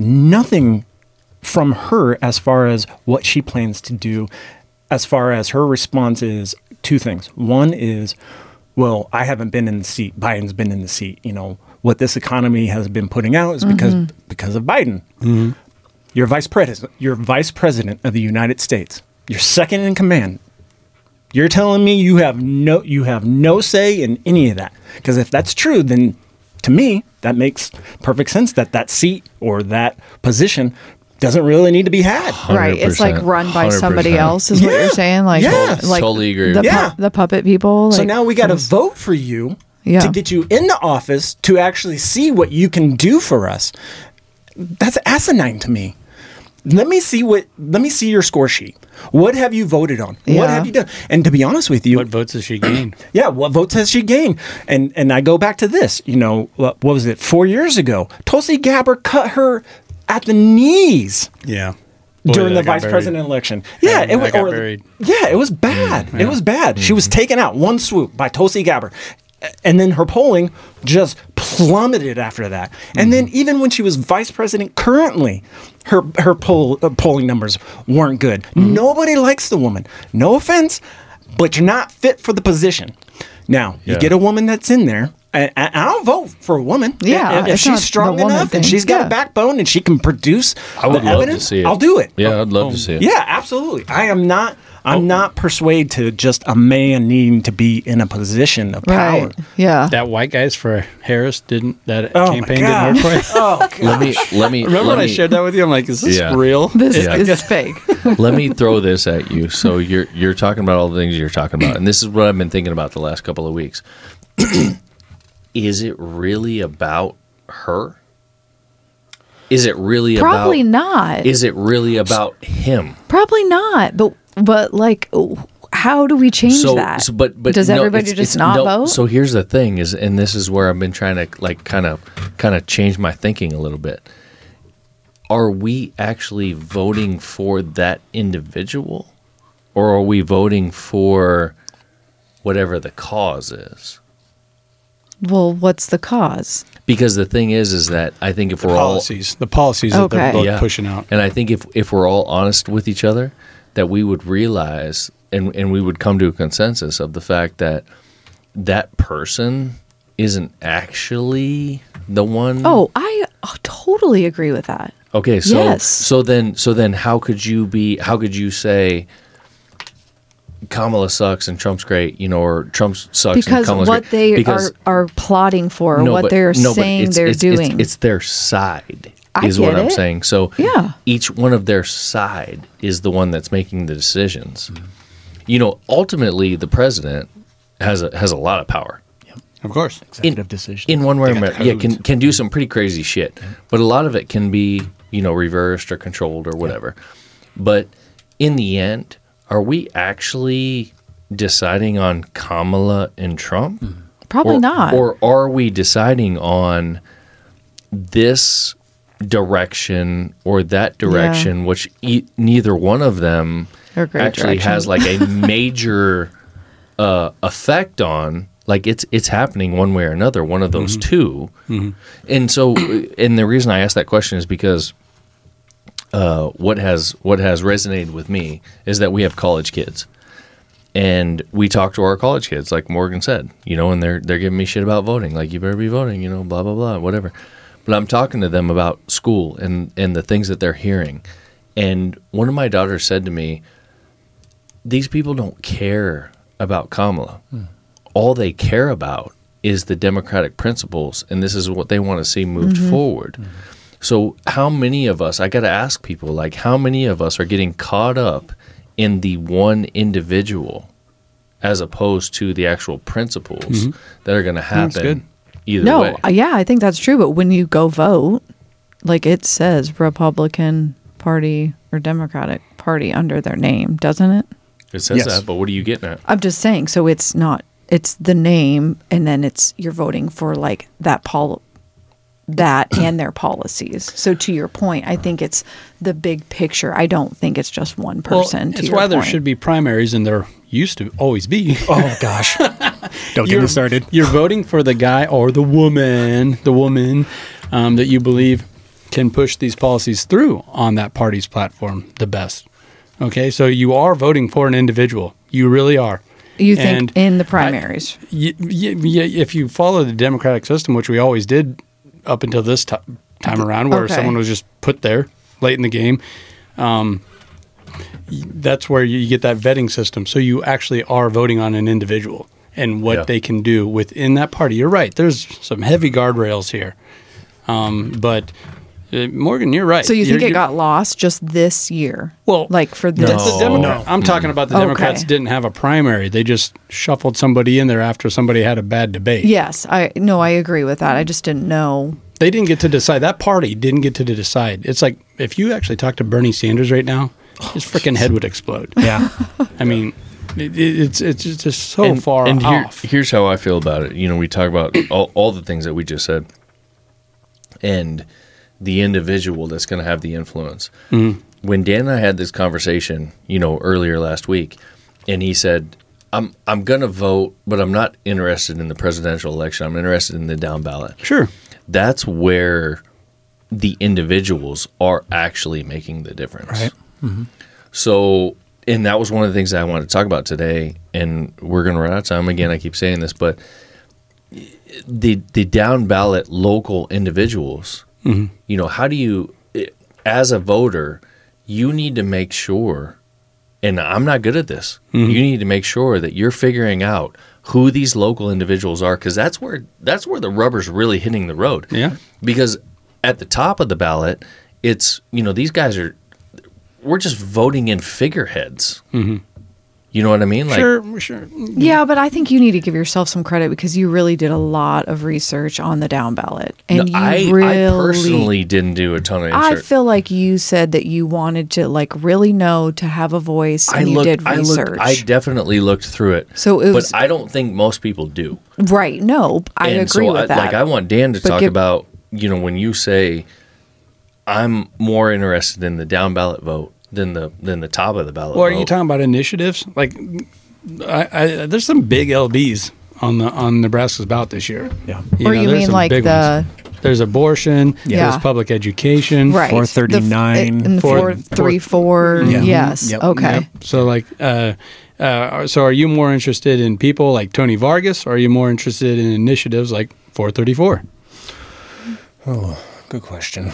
from her as far as what she plans to do. As far as her response is two things. One is, well, I haven't been in the seat. Biden's been in the seat. You know, what this economy has been putting out is because of Biden. You're vice president of the United States. You're second in command. You're telling me you have no say in any of that. Because if that's true, then to me, that makes perfect sense that seat or that position doesn't really need to be had. Right. It's like run by 100%. somebody else is what you're saying. Like, like Totally agree the, with you. the puppet people. So like, now we got to vote for you Yeah. to get you into office to actually see what you can do for us. That's asinine to me. Let me see your score sheet. What have you voted on? What Yeah. have you done? And to be honest with you, What votes has she gained? yeah, what votes has she gained? And I go back to this, you know, what was it, 4 years ago? Tulsi Gabbard cut her at the knees Yeah. during the that got vice buried. president election. Yeah, Yeah, it was that got buried. Yeah, it was bad. It was bad. She was taken out one swoop by Tulsi Gabbard. And then her polling just plummeted after that. And then even when she was vice president currently, her polling numbers weren't good. Nobody likes the woman. No offense, but you're not fit for the position. Now, you Yeah. get a woman that's in there. And I'll vote for a woman. Yeah, If it's not she's strong the woman enough thing. and she's got Yeah. a backbone and she can produce I would the love evidence, to see it. I'll do it. Yeah, I'd love to see it. Yeah, absolutely. I'm not persuaded to just a man needing to be in a position of power. right. Yeah. That white guys for Harris that Oh my campaign God. didn't work for. Oh, Let me Remember when I shared that with you? I'm like, is this Yeah. real? This Yeah. is fake. let me throw this at you. So you're talking about all the things you're talking about, and this is what I've been thinking about the last couple of weeks. Is it really about her? Is it really Probably about? not. Is it really about him? Probably not. But like, how do we change that? But does no, everybody just not vote? So here's the thing: and this is where I've been trying to like kind of change my thinking a little bit. Are we actually voting for that individual, or are we voting for whatever the cause is? Well, what's the cause? Because the thing is that I think if we're all The policies that they're Okay. both pushing out. and I think if we're all honest with each other, that we would realize and we would come to a consensus of the fact that that person isn't actually the one. Oh, I totally agree with that. Okay, so Yes. so then how could you say Kamala sucks and Trump's great, you know, or Trump sucks and Because Kamala's what great? they Because- are plotting for, No, what but- they're no, but saying it's- they're it's- doing. It's their side, I is what get I'm it. saying. So Yeah. each one of their side is the one that's making the decisions. You know, ultimately, the president has a lot of power. Of course. executive decision. In one way or They got another, yeah, codes. can do some pretty crazy shit. But a lot of it can be, you know, reversed or controlled or whatever. But in the end, are we actually deciding on Kamala and Trump? Probably not. Or are we deciding on this direction or that direction, which neither one of them Or great actually direction. has like a major effect on? Like it's happening one way or another, one of those two. And so, and the reason I asked that question is because what has resonated with me is that we have college kids. And we talk to our college kids, like Morgan said, you know, and they're giving me shit about voting. Like, you better be voting, you know, blah, blah, blah, whatever. But I'm talking to them about school and the things that they're hearing. And one of my daughters said to me, these people don't care about Kamala. All they care about is the democratic principles, and this is what they want to see moved forward. So how many of us, I got to ask people, like, how many of us are getting caught up in the one individual as opposed to the actual principles that are going to happen good. either way. Yeah, I think that's true. But when you go vote, like it says Republican Party or Democratic Party under their name, doesn't it? It says Yes. that, but what are you getting at? I'm just saying. So it's the name, and then you're voting for like that and their policies. So to your point, I think it's the big picture. I don't think it's just one person. It's why there should be primaries, and there used to always be. Oh gosh, don't get me started. You're voting for the guy or the woman that you believe can push these policies through on that party's platform the best. Okay, so you are voting for an individual. You really are. You think And in the primaries? if you follow the democratic system, which we always did up until this time around, where Okay. someone was just put there late in the game, that's where you get that vetting system. So you actually are voting on an individual and what Yeah. they can do within that party. You're right. There's some heavy guardrails here. But Morgan, you're right. So you think You're- it got lost just this year? Well, like for That's this? the Democrat. I'm talking about the Okay. Democrats didn't have a primary. They just shuffled somebody in there after somebody had a bad debate. Yes, I agree with that. I just didn't know. They didn't get to decide. That party didn't get to decide. It's like if you actually talk to Bernie Sanders right now, his freaking head would explode. Yeah, I mean, it's just so far off. Here's how I feel about it. You know, we talk about all the things that we just said, and the individual that's going to have the influence. When Dan and I had this conversation, earlier last week, and he said, I'm going to vote, but I'm not interested in the presidential election. I'm interested in the down ballot. Sure. That's where the individuals are actually making the difference. Right. So, and that was one of the things that I wanted to talk about today, and we're going to run out of time. Again, I keep saying this, but the down ballot local individuals, how do you, as a voter, you need to make sure, and I'm not good at this, you need to make sure that you're figuring out who these local individuals are, because that's where the rubber's really hitting the road. Yeah. Because at the top of the ballot, it's, these guys we're just voting in figureheads. You know what I mean? Like, Sure. Yeah, but I think you need to give yourself some credit because you really did a lot of research on the down ballot, and I personally didn't do a ton of I research. feel like you said that you wanted to really know, to have a voice, and you did research. I definitely looked through it. So it was- but I don't think most people do. Right? No, I And agree so with that. I want Dan to talk give- about, when you say, I'm more interested in the down ballot vote than the top of the ballot Well, vote. are you talking about initiatives? Like, there's some big LBs on Nebraska's ballot this year. yeah. Or you there's mean some like big ones. There's abortion. Yeah. There's public education. right? 439. and 434. Yeah. Yes. Yep. Okay. Yep. So so are you more interested in people like Tony Vargas, or are you more interested in initiatives like 434? Oh, good question.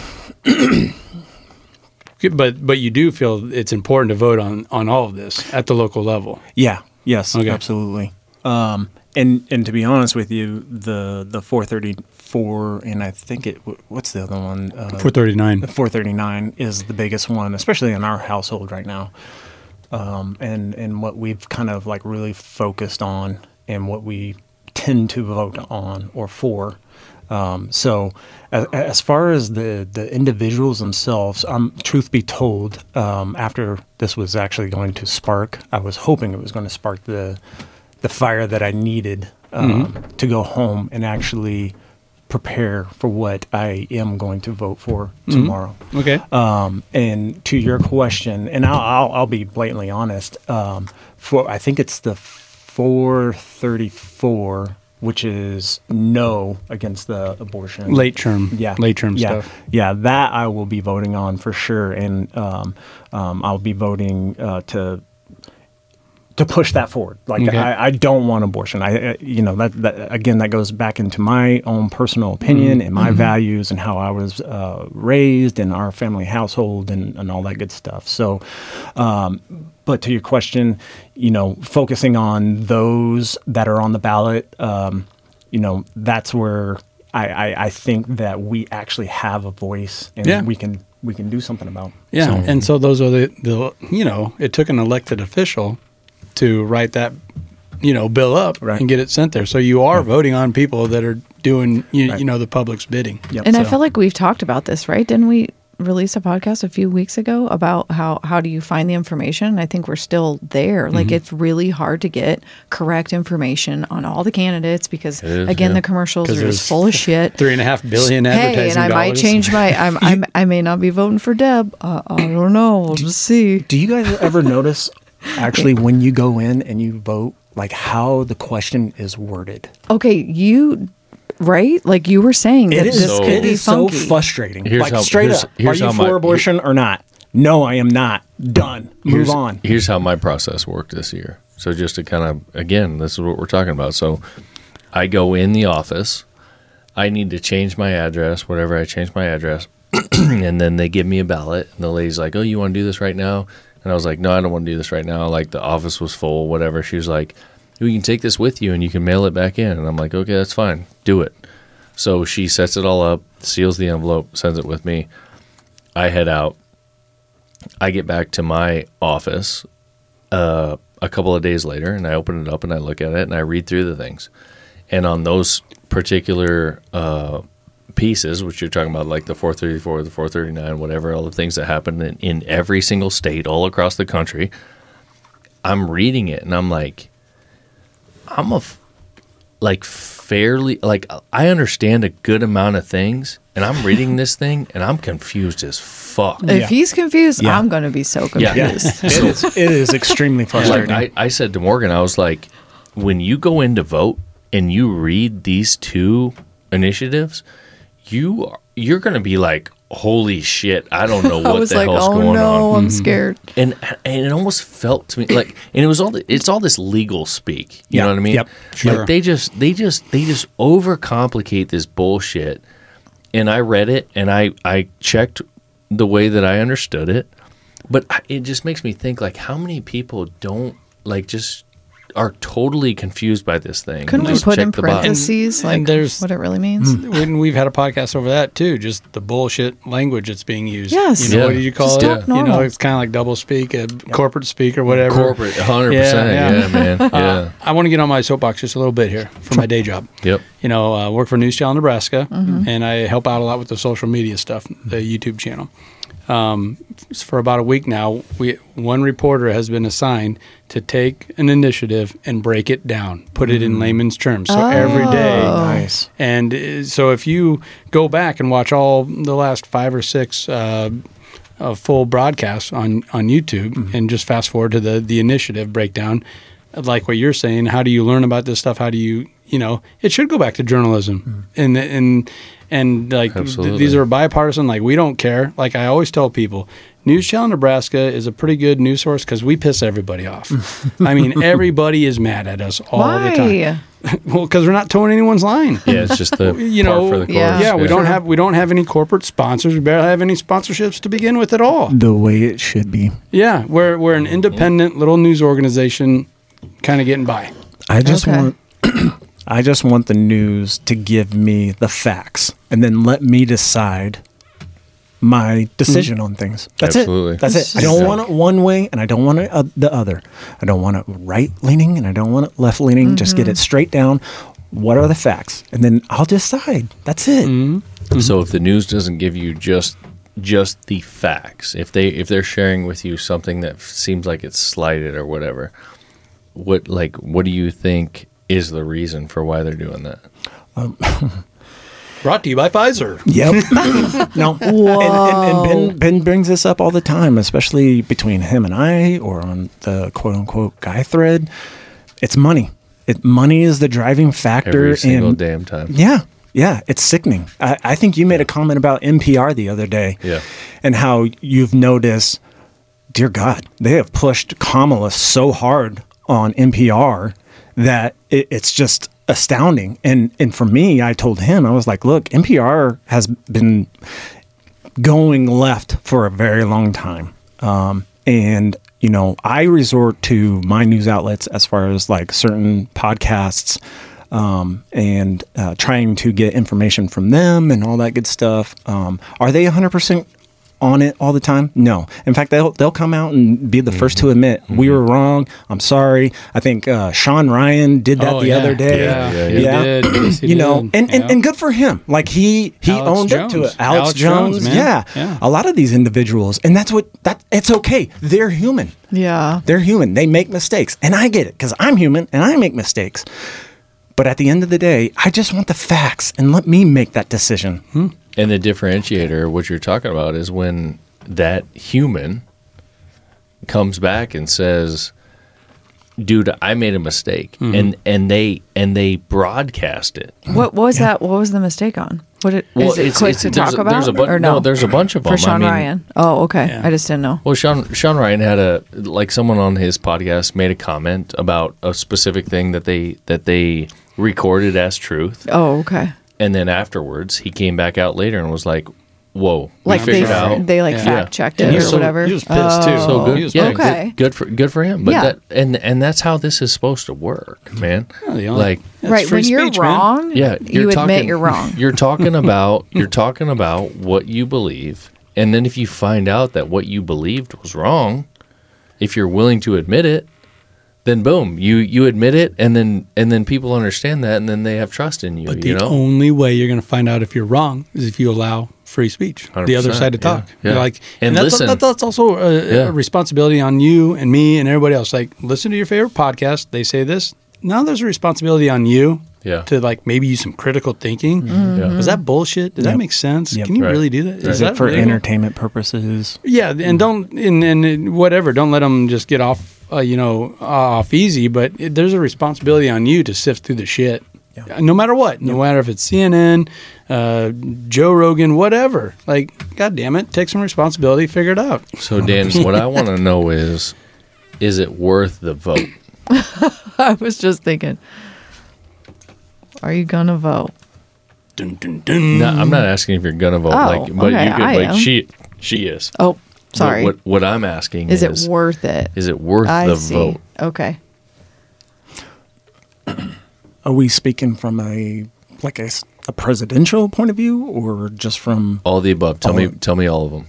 But you do feel it's important to vote on all of this at the local level. Yeah. Yes. Okay. Absolutely. And to be honest with you, the 434 and I think what's the other one? 439. 439 is the biggest one, especially in our household right now. And what we've kind of really focused on and what we tend to vote on or for. So as far as the individuals themselves, truth be told, after this was actually going to spark, I was hoping it was going to spark the fire that I needed to go home and actually prepare for what I am going to vote for tomorrow. Okay. And to your question, and I'll be blatantly honest, I think it's the 434, which is no against the abortion. Late term. Yeah. Late term yeah. stuff. Yeah, that I will be voting on for sure, and I'll be voting to push that forward. Like Okay. I don't want abortion. That again, that goes back into my own personal opinion and my values and how I was raised in our family household and all that good stuff. So, but to your question, focusing on those that are on the ballot, that's where I think that we actually have a voice and Yeah. we can do something about. Yeah. So, And so those are the it took an elected official to write that bill up Right. and get it sent there. So you are voting on people that are doing, the public's bidding. Yep. And I So- feel like we've talked about this, right? Didn't we release a podcast a few weeks ago about how do you find the information? And I think we're still there. Like it's really hard to get correct information on all the candidates because It is, again, yeah. the commercials 'Cause are there's just full of shit. $3.5 billion advertising Hey, and I might dollars. change my. I may not be voting for Deb. I don't know. We'll just see. Do you guys ever notice actually when you go in and you vote, like how the question is worded? Okay, right? Like you were saying that this so- could it be is so funky. frustrating. Here's Like how- straight here's- up, here's are how you my- for abortion or not? No, I am not. Done. Move on. Here's how my process worked this year. So just to kind of, again, this is what we're talking about. So I go in the office. I need to change my address, whatever. I change my address. And then they give me a ballot. And the lady's like, oh, you want to do this right now? And I was like, no, I don't want to do this right now. Like the office was full, whatever. She was like, you can take this with you and you can mail it back in. And I'm like, okay, that's fine. Do it. So she sets it all up, seals the envelope, sends it with me. I head out. I get back to my office a couple of days later, and I open it up and I look at it and I read through the things. And on those particular pieces, which you're talking about, like the 434, the 439, whatever, all the things that happen in every single state all across the country, I'm reading it and I'm like, fairly, like I understand a good amount of things, and I'm reading this thing and I'm confused as fuck. If he's confused, Yeah. I'm going to be so Yeah. confused. It is extremely frustrating. Like I said to Morgan, I was like, when you go in to vote and you read these two initiatives, you're going to be like, holy shit, I don't know I what was the like, hell's oh going no, on. I'm scared. And it almost felt to me like, and it was it's all this legal speak. You Yeah. know what I mean? Yep. Sure. Like they just overcomplicate this bullshit. And I read it and I checked the way that I understood it, but it just makes me think like how many people don't like just are totally confused by this thing. Couldn't we Just put check in the box. parentheses And like there's- what it really means? When we've had a podcast over that too, just the bullshit language that's being used. Yes. You know, Yeah. what did you call Just it? talk normal. It's kind of like double speak, corporate speak or whatever. Corporate, 100%. Yeah, man. Yeah. I want to get on my soapbox just a little bit here for my day job. Yep. I work for News Channel Nebraska, and I help out a lot with the social media stuff, the YouTube channel. For about a week now, one reporter has been assigned to take an initiative and break it down, put it in layman's terms. So every day, Nice. and so if you go back and watch all the last 5 or 6 full broadcasts on YouTube and just fast forward to the initiative breakdown, like what you're saying, how do you learn about this stuff? How do you, it should go back to journalism and like Absolutely. these are bipartisan. Like we don't care. Like I always tell people, News Channel Nebraska is a pretty good news source because we piss everybody off. I mean, everybody is mad at us all the time. Why? Well, because we're not towing anyone's line. Yeah, it's just the You par know, for the course. yeah. Yeah, we don't have any corporate sponsors. We barely have any sponsorships to begin with at all. The way it should be. Yeah, we're an independent little news organization, kind of getting by. I just Okay. want I just want the news to give me the facts and then let me decide my decision on things. That's Absolutely. it. That's it. I don't want it one way and I don't want it the other. I don't want it right leaning and I don't want it left leaning. Just get it straight down. What are the facts? And then I'll decide. That's it. So if the news doesn't give you just the facts, if they're sharing with you something that seems like it's slighted or whatever, what do you think is the reason for why they're doing that? Brought to you by Pfizer. Yep. No. And Ben brings this up all the time, especially between him and I or on the quote unquote guy thread. It's money. Money is the driving factor. Every single in, damn time. Yeah, it's sickening. I think you made a comment about NPR the other day. Yeah. And how you've noticed, dear God, they have pushed Kamala so hard on NPR that it's just astounding. And for me, I told him, I was like, look, NPR has been going left for a very long time. And, I resort to my news outlets as far as like certain podcasts and trying to get information from them and all that good stuff. Are they 100% on it all the time? No. In fact, they'll come out and be the first to admit we were wrong. I'm sorry. I think Sean Ryan did that the other day. Yeah. He did. Yes, he you know, did. and good for him. Like he Alex owned up to Jones. it. Alex Jones, man. yeah. A lot of these individuals, and it's okay. They're human. Yeah. They're human. They make mistakes, and I get it because I'm human and I make mistakes. But at the end of the day, I just want the facts and let me make that decision. And the differentiator, what you're talking about, is when that human comes back and says, "Dude, I made a mistake," and they broadcast it. What was that? What was the mistake on? Is it quick to talk about? Or no? There's a bunch of them. For Sean Ryan. Oh, okay. Yeah. I just didn't know. Well, Sean Ryan had someone on his podcast made a comment about a specific thing that they recorded as truth, Oh, okay. and then afterwards he came back out later and was like, "Whoa, we Like figured out." they Yeah. fact checked And it he or was whatever. He was pissed too. So good, He was yeah, pissed. Okay. good for him. But Yeah. and that's how this is supposed to work, man. Yeah, the only- Like, That's Right. free When you're speech, man. wrong, yeah, you admit you're wrong. You're talking about what you believe, and then if you find out that what you believed was wrong, if you're willing to admit it, then boom, you admit it, and then people understand that, and then they have trust in you. But you the know, only way you're going to find out if you're wrong is if you allow free speech, the other 100%, side to talk. yeah. You're like, And that's, listen. that's also Yeah. a responsibility on you and me and everybody else. Like, listen to your favorite podcast. They say this. Now there's a responsibility on you Yeah. to like maybe use some critical thinking. Yeah. Is that bullshit? Does that Yep. make sense? Yep. Can you Right. really do that? Right. Is Is it that for really- entertainment purposes? Yeah, and don't and whatever. Don't let them just get off, off easy. But there's a responsibility on you to sift through the shit, no matter what. No matter if it's CNN, Joe Rogan, whatever. Like, God damn it, take some responsibility, figure it out. So Dan, what I want to know is it worth the vote? I was just thinking, are you gonna vote? Dun, dun, dun. No, I'm not asking if you're gonna vote, Oh, but okay, you could, I am. she is. Oh, sorry. What I'm asking Is it worth it? is it worth I the see. vote? Okay. Are we speaking from a presidential point of view, or just from All the above. Tell me all of them.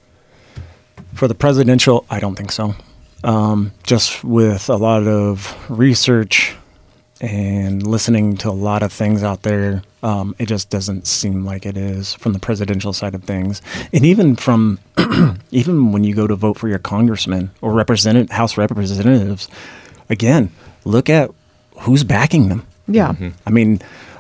for the presidential? I don't think so. Just with a lot of research and listening to a lot of things out there, it just doesn't seem like it is from the presidential side of things. And even from even when you go to vote for your congressman or House representatives, again, look at who's backing them. Yeah. I mean,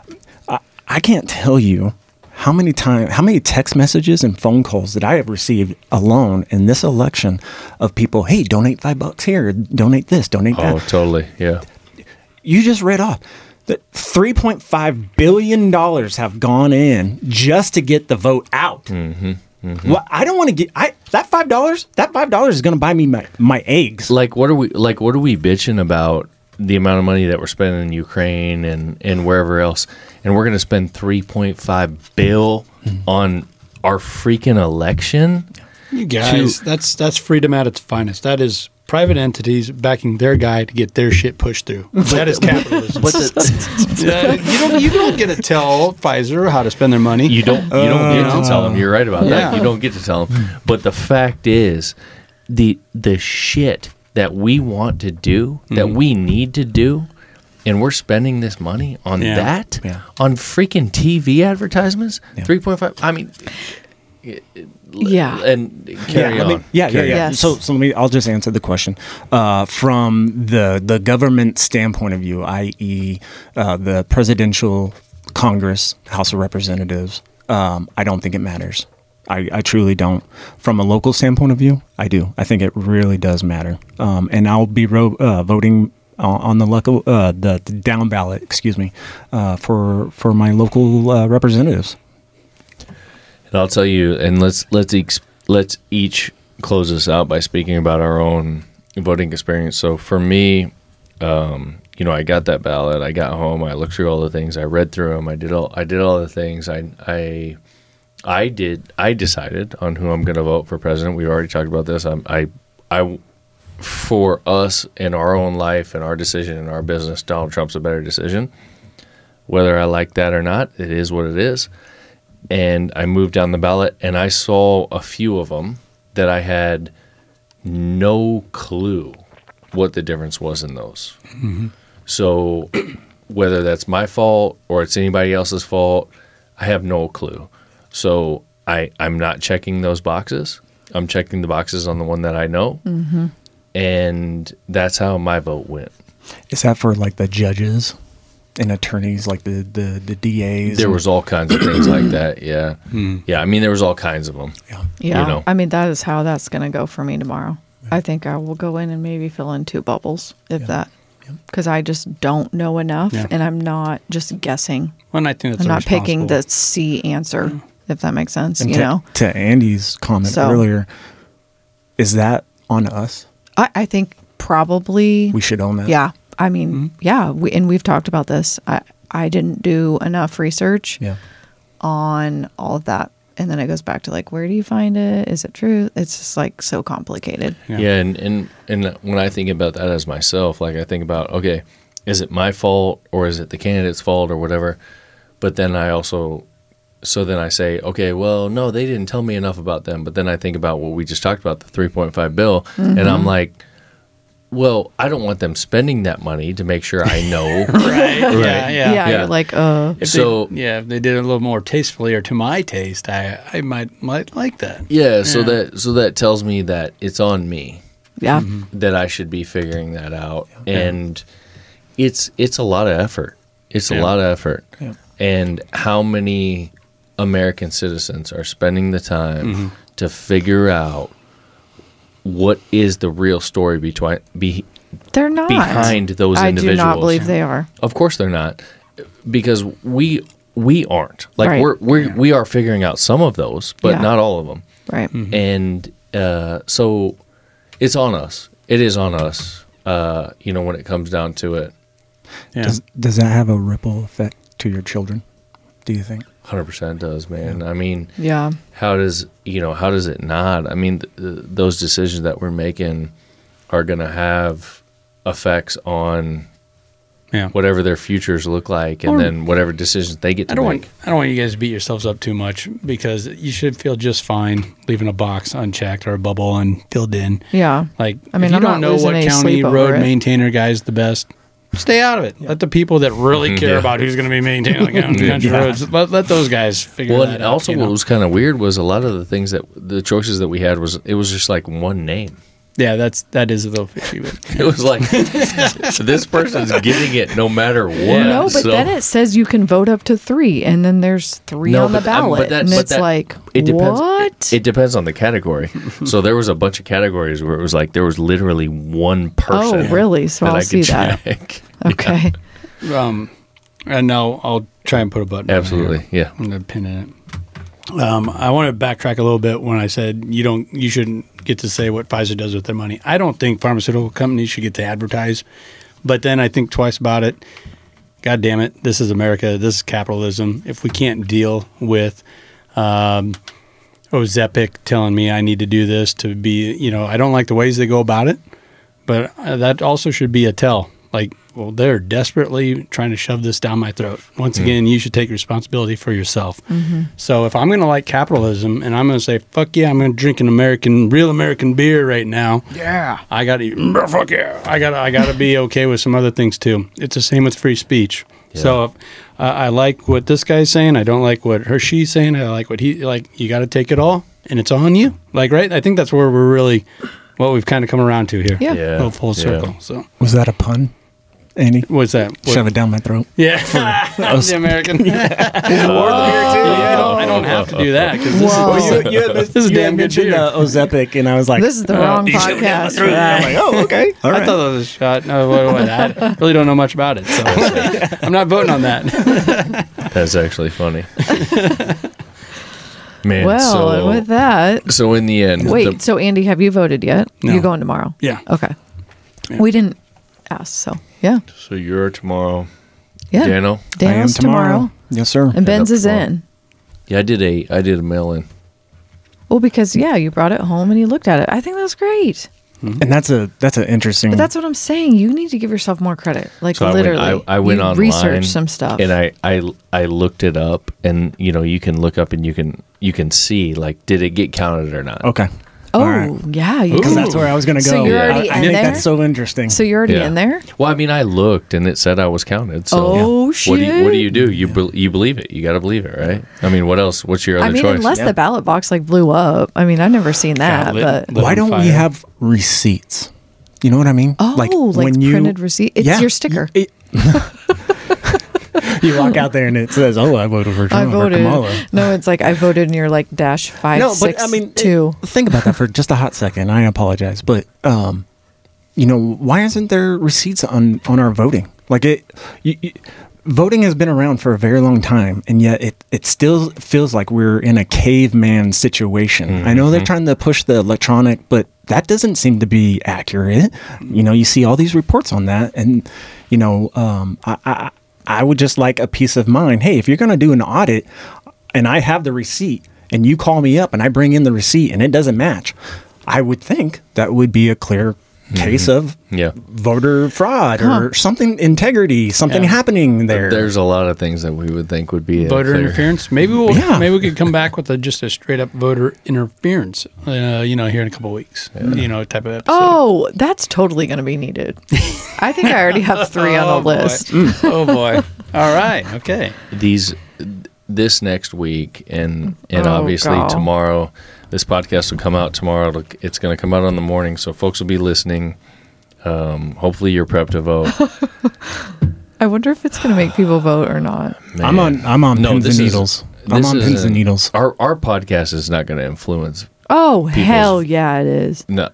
I can't tell you how many text messages and phone calls that I have received alone in this election of people, hey, donate $5 here, donate this, donate that. Oh, totally. Yeah. You just read off that $3.5 billion have gone in just to get the vote out. Well, I don't want to get that $5. That $5 is going to buy me my eggs. What are we bitching about the amount of money that we're spending in Ukraine and wherever else, and we're going to spend $3.5 billion on our freaking election? You guys, that's freedom at its finest. That is private entities backing their guy to get their shit pushed through. That is capitalism. But you don't get to tell Pfizer how to spend their money. you don't get to tell them. You're right about that. Yeah. You don't get to tell them. But the fact is, the shit that we want to do, that we need to do, and we're spending this money on that, on freaking TV advertisements, 3.5. I mean, Yeah. and carry on. Yeah. Yes. So I'll just answer the question from the government standpoint of view, i.e., the presidential Congress, House of Representatives. I don't think it matters. I truly don't. From a local standpoint of view, I do. I think it really does matter. And I'll be voting on the down ballot, for my local representatives. And I'll tell you, and let's each close this out by speaking about our own voting experience. So for me, I got that ballot. I got home. I looked through all the things. I read through them. I did all the things. I decided on who I'm going to vote for president. We already talked about this. I for us in our own life and our decision in our business, Donald Trump's a better decision. Whether I like that or not, it is what it is. and I moved down the ballot, and I saw a few of them that I had no clue what the difference was in those. So whether that's my fault or it's anybody else's fault, I have no clue. So I'm not checking those boxes. I'm checking the boxes on the one that I know. And that's how my vote went. Is that for like the judges and attorneys, like the DAs? There was all kinds of things like that. Yeah. Yeah. I mean, there was all kinds of them. Yeah. You know. I mean, that is how that's going to go for me tomorrow. I think I will go in and maybe fill in 2 bubbles, if that. Because I just don't know enough, and I'm not just guessing. Well, I think that's I'm not picking the C answer, if that makes sense. And you know, to Andy's comment earlier, is that on us? I think probably We should own that. Yeah, I mean, we've talked about this. I didn't do enough research on all of that, and then it goes back to like, where do you find it? Is it true? It's just like so complicated. Yeah, and when I think about that as myself, like I think about, okay, is it my fault or is it the candidate's fault or whatever? But then I also, so then I say, okay, well, no, they didn't tell me enough about them. But then I think about what we just talked about, the 3.5 bill, and I'm like, well, I don't want them spending that money to make sure I know. Right. Yeah. Yeah, you're like, If they did it a little more tastefully or to my taste, I might like that. Yeah, so that tells me that it's on me. yeah, That I should be figuring that out. And it's a lot of effort. It's a lot of effort. Yeah. And how many American citizens are spending the time to figure out what is the real story they're not behind those individuals? I do not believe they are. Of course they're not, because we aren't. Like Right. we are figuring out some of those, but Yeah. not all of them. Right. And so it's on us. It is on us. When it comes down to it, Yeah. Does that have a ripple effect to your children, do you think? 100% does, man. I mean, Yeah. how does it not? I mean, those decisions that we're making are going to have effects on whatever their futures look like, and then whatever decisions they get to make. I don't want you guys to beat yourselves up too much, because you should feel just fine leaving a box unchecked or a bubble unfilled in. Yeah. Like, I mean, if you I'm don't not know losing what any county sleep over road it. maintainer guy is the best, stay out of it. Let the people that really care about who's going to be maintaining the country roads, let those guys figure Well, that and out. also what was kind of weird was a lot of the things the choices that we had was just like one name. Yeah, that is a little fishy. But It was like this person's getting it no matter what. No, but So- then it says you can vote up to 3, and then there's 3 No, on the but that- ballot, but that- and but it's that- like, it depends. what? It depends on the category. So there was a bunch of categories where it was like there was literally one person. Oh, really? So that I'll I see could that. check. Okay. and now I'll try and put a button. on it Absolutely, here. yeah. I'm going to pin in it. I want to backtrack a little bit when I said you shouldn't get to say what Pfizer does with their money. I don't think pharmaceutical companies should get to advertise, but then I think twice about it. God damn it, this is America. This is capitalism. If we can't deal with Ozempic telling me I need to do this to be, I don't like the ways they go about it, but that also should be a tell. Like, well, they're desperately trying to shove this down my throat. Once again, you should take responsibility for yourself. So if I'm going to like capitalism and I'm going to say, fuck yeah, I'm going to drink an real American beer right now. Yeah. I got to, fuck yeah. I got to be okay with some other things too. It's the same with free speech. Yeah. So if, I like what this guy's saying. I don't like what she's saying. I like what you got to take it all and it's on you. Like, right? I think that's where we're really, we've kind of come around to here. Yeah. Go full circle. So Was that a pun, Andy? what's that? Shove it down my throat. Yeah, I'm the American. I don't have to do that because this Whoa. is this is damn good mentioned beer. Ozempic, and I was like, This is the wrong you should've done podcast. I'm like, oh, okay. All I right. thought that was a shot. No, what, I really don't know much about it, so I'm not voting on that. That's actually funny. Man, Well, and with that, so in the end, wait, so Andy, have you voted yet? No. You're going tomorrow? Yeah. Okay. We didn't ask, so yeah. so you're tomorrow, Yeah. Dano? I am Dano's tomorrow. Yes, sir. And Ben's up is tomorrow. in. Yeah, I did a mail in. Well, because, you brought it home and you looked at it. I think that's great. And that's an interesting. But that's what I'm saying. You need to give yourself more credit. Like So literally, I went you online, researched some stuff, and I looked it up, and you can look up and you can see like did it get counted or not. Okay. Oh, All right. yeah. Because that's where I was going to go. So you're already I in think there? that's so interesting. So you're already Yeah. in there? Well, I mean, I looked and it said I was counted. So Oh, what do shit. you do? You believe it. You got to believe it, right? I mean, what else? What's your other I mean, choice? unless the ballot box like blew up. I mean, I've never seen that, lit- but lit- Why on don't we fire. have receipts? You know what I mean? oh, like when you- printed receipt. It's Yeah. your sticker. You walk out there and it says, "Oh, I voted for I Trump or voted. Kamala." No, it's like I voted, and you're like dash 562. think about that for just a hot second. I apologize, but why isn't there receipts on our voting? Like voting has been around for a very long time, and yet it still feels like we're in a caveman situation. Mm-hmm. I know they're trying to push the electronic, but that doesn't seem to be accurate. You see all these reports on that, and I would just like a peace of mind. Hey, if you're going to do an audit and I have the receipt and you call me up and I bring in the receipt and it doesn't match, I would think that would be a clear case of Yeah. voter fraud or something, integrity, something Yeah. happening there. There's a lot of things that we would think would be Voter clear. interference. Maybe Yeah. maybe we could come back with just a straight up voter interference. Here in a couple of weeks. Type of episode. Oh, that's totally going to be needed. I think I already have 3 on the list. Oh boy. All right. Okay. This next week and Oh, obviously God. tomorrow. This podcast will come out tomorrow. It's going to come out on the morning, so folks will be listening. Hopefully, you're prepped to vote. I wonder if it's going to make people vote or not. I'm on No, pins this and is- needles. this I'm on pins isn't- and needles. Our podcast is not going to influence. Oh, hell yeah, it is. No,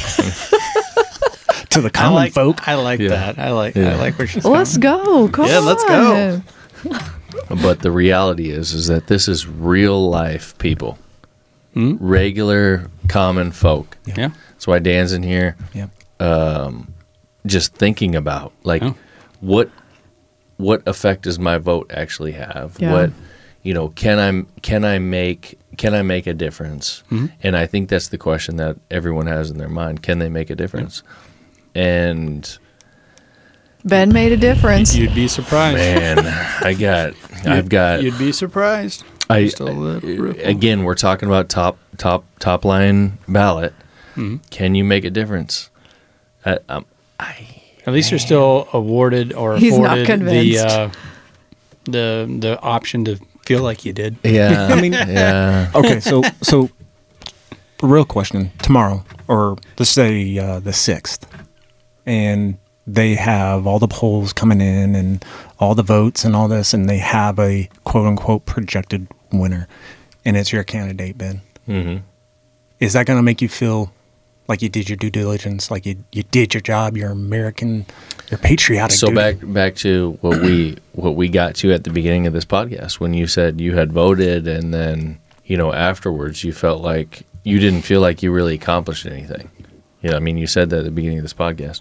To the common folk. I like Yeah. that. I like Yeah. where she's Let's going. go. Come Yeah, on. let's go. but the reality is that this is real life people, regular common folk. Yeah. That's why Dan's in here. Yep. Just thinking about like Oh. what effect does my vote actually have? Yeah. What can I make a difference? And I think that's the question that everyone has in their mind. Can they make a difference? And Ben made a difference. You'd be surprised. man, You'd be surprised. Just a little ripple. again, we're talking about top line ballot. Can you make a difference? At least you're still awarded or He's not afforded convinced. the option to feel like you did. Yeah, I mean- yeah. Okay, so real question. Tomorrow, or let's say the 6th, and they have all the polls coming in and all the votes and all this, and they have a quote-unquote projected winner, and it's your candidate, Ben. Mm-hmm. Is that going to make you feel like you did your due diligence, like you did your job, you're American, you're patriotic? So dude? back to what we got to at the beginning of this podcast when you said you had voted and then afterwards you felt like you didn't feel like you really accomplished anything. I mean, you said that at the beginning of this podcast.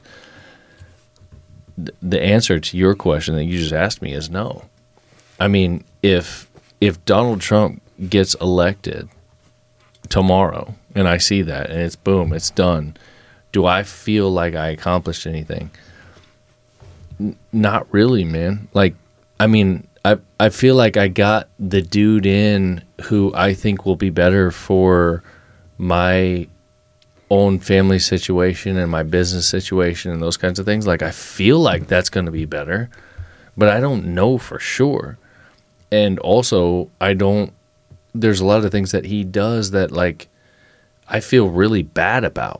The answer to your question that you just asked me is no. I mean, if Donald Trump gets elected tomorrow and I see that and it's boom, it's done, do I feel like I accomplished anything? Not really, man. Like, I mean, I feel like I got the dude in who I think will be better for my own family situation and my business situation and those kinds of things. Like, I feel like that's going to be better, but I don't know for sure. And also, there's a lot of things that he does that, like, I feel really bad about,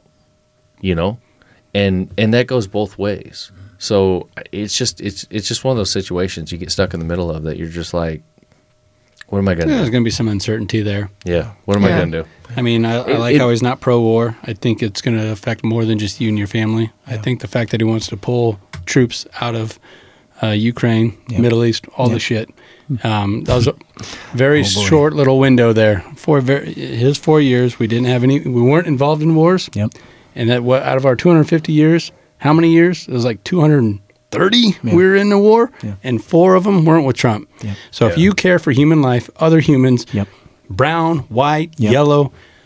and that goes both ways. So it's just one of those situations you get stuck in the middle of that you're just like, what am I going to There's do? going to be some uncertainty there. Yeah. What am I Yeah. going to do? I mean, I like how he's not pro-war. I think it's going to affect more than just you and your family. I think the fact that he wants to pull troops out of Ukraine, Middle East, all the shit. That was a very short little window there. His 4 years, we weren't involved in wars. Yep. And that out of our 250 years, how many years? It was like 230 we were in the war, and 4 of them weren't with Trump. Yeah. So if you care for human life, other humans, Yep. brown, white, Yep. yellow,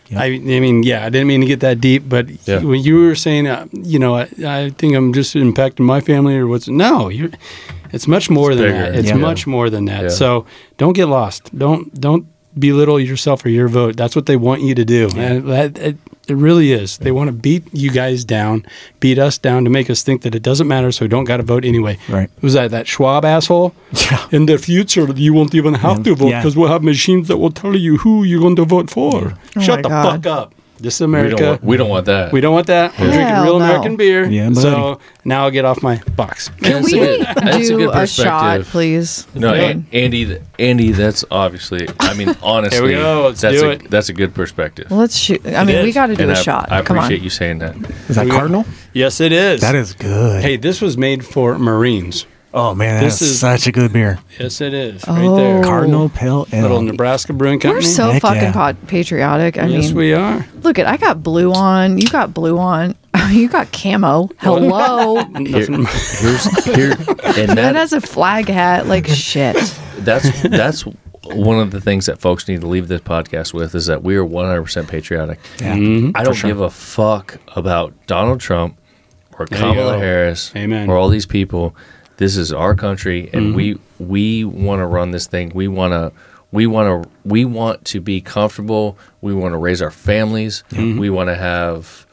Yep. I mean, yeah, I didn't mean to get that deep, but Yeah. when you were saying, I think I'm just impacting my family or what's, no, it's much more than bigger. that. It's Yeah. much more than that. Yeah. So don't get lost. Don't belittle yourself or your vote. That's what they want you to do. And it really is. They want to beat you guys down, beat us down to make us think that it doesn't matter, so we don't got to vote anyway. Right. Was that Schwab asshole? Yeah. In the future, you won't even have to vote Yeah. because we'll have machines that will tell you who you're going to vote for. Oh Shut my the God. fuck up. This is We America. don't want that. We don't want that. I'm drinking Hell real no. American beer. Yeah, buddy. So now I'll get off my box. Can That's we a good- that's a do good a shot, perspective. please? No, Yeah. Andy, that's obviously. I mean, honestly, Here we go. Let's that's do a, it. That's a good perspective. Well, let's shoot. I mean, we is. got to do And a I, shot. I Come on. appreciate you saying that. Is that Cardinal? Yes, it is. That is good. Hey, this was made for Marines. Oh man, This that's is- such a good beer. Yes, it is. Oh. Right there. Cardinal Pale Ale. Little Nebraska Brewing Company. We're so Heck fucking yeah. patriotic. I yes, mean, we are. look at I got blue on. You got blue on. You got camo. Hello. Here, and That that, has a flag hat. Like shit. that's one of the things that folks need to leave this podcast with is that we are 100% patriotic. Yeah. I don't give a fuck about Donald Trump or you Kamala go. Harris Amen. or all these people. This is our country, and we want to run this thing. We want to be comfortable. We want to raise our families. We want to have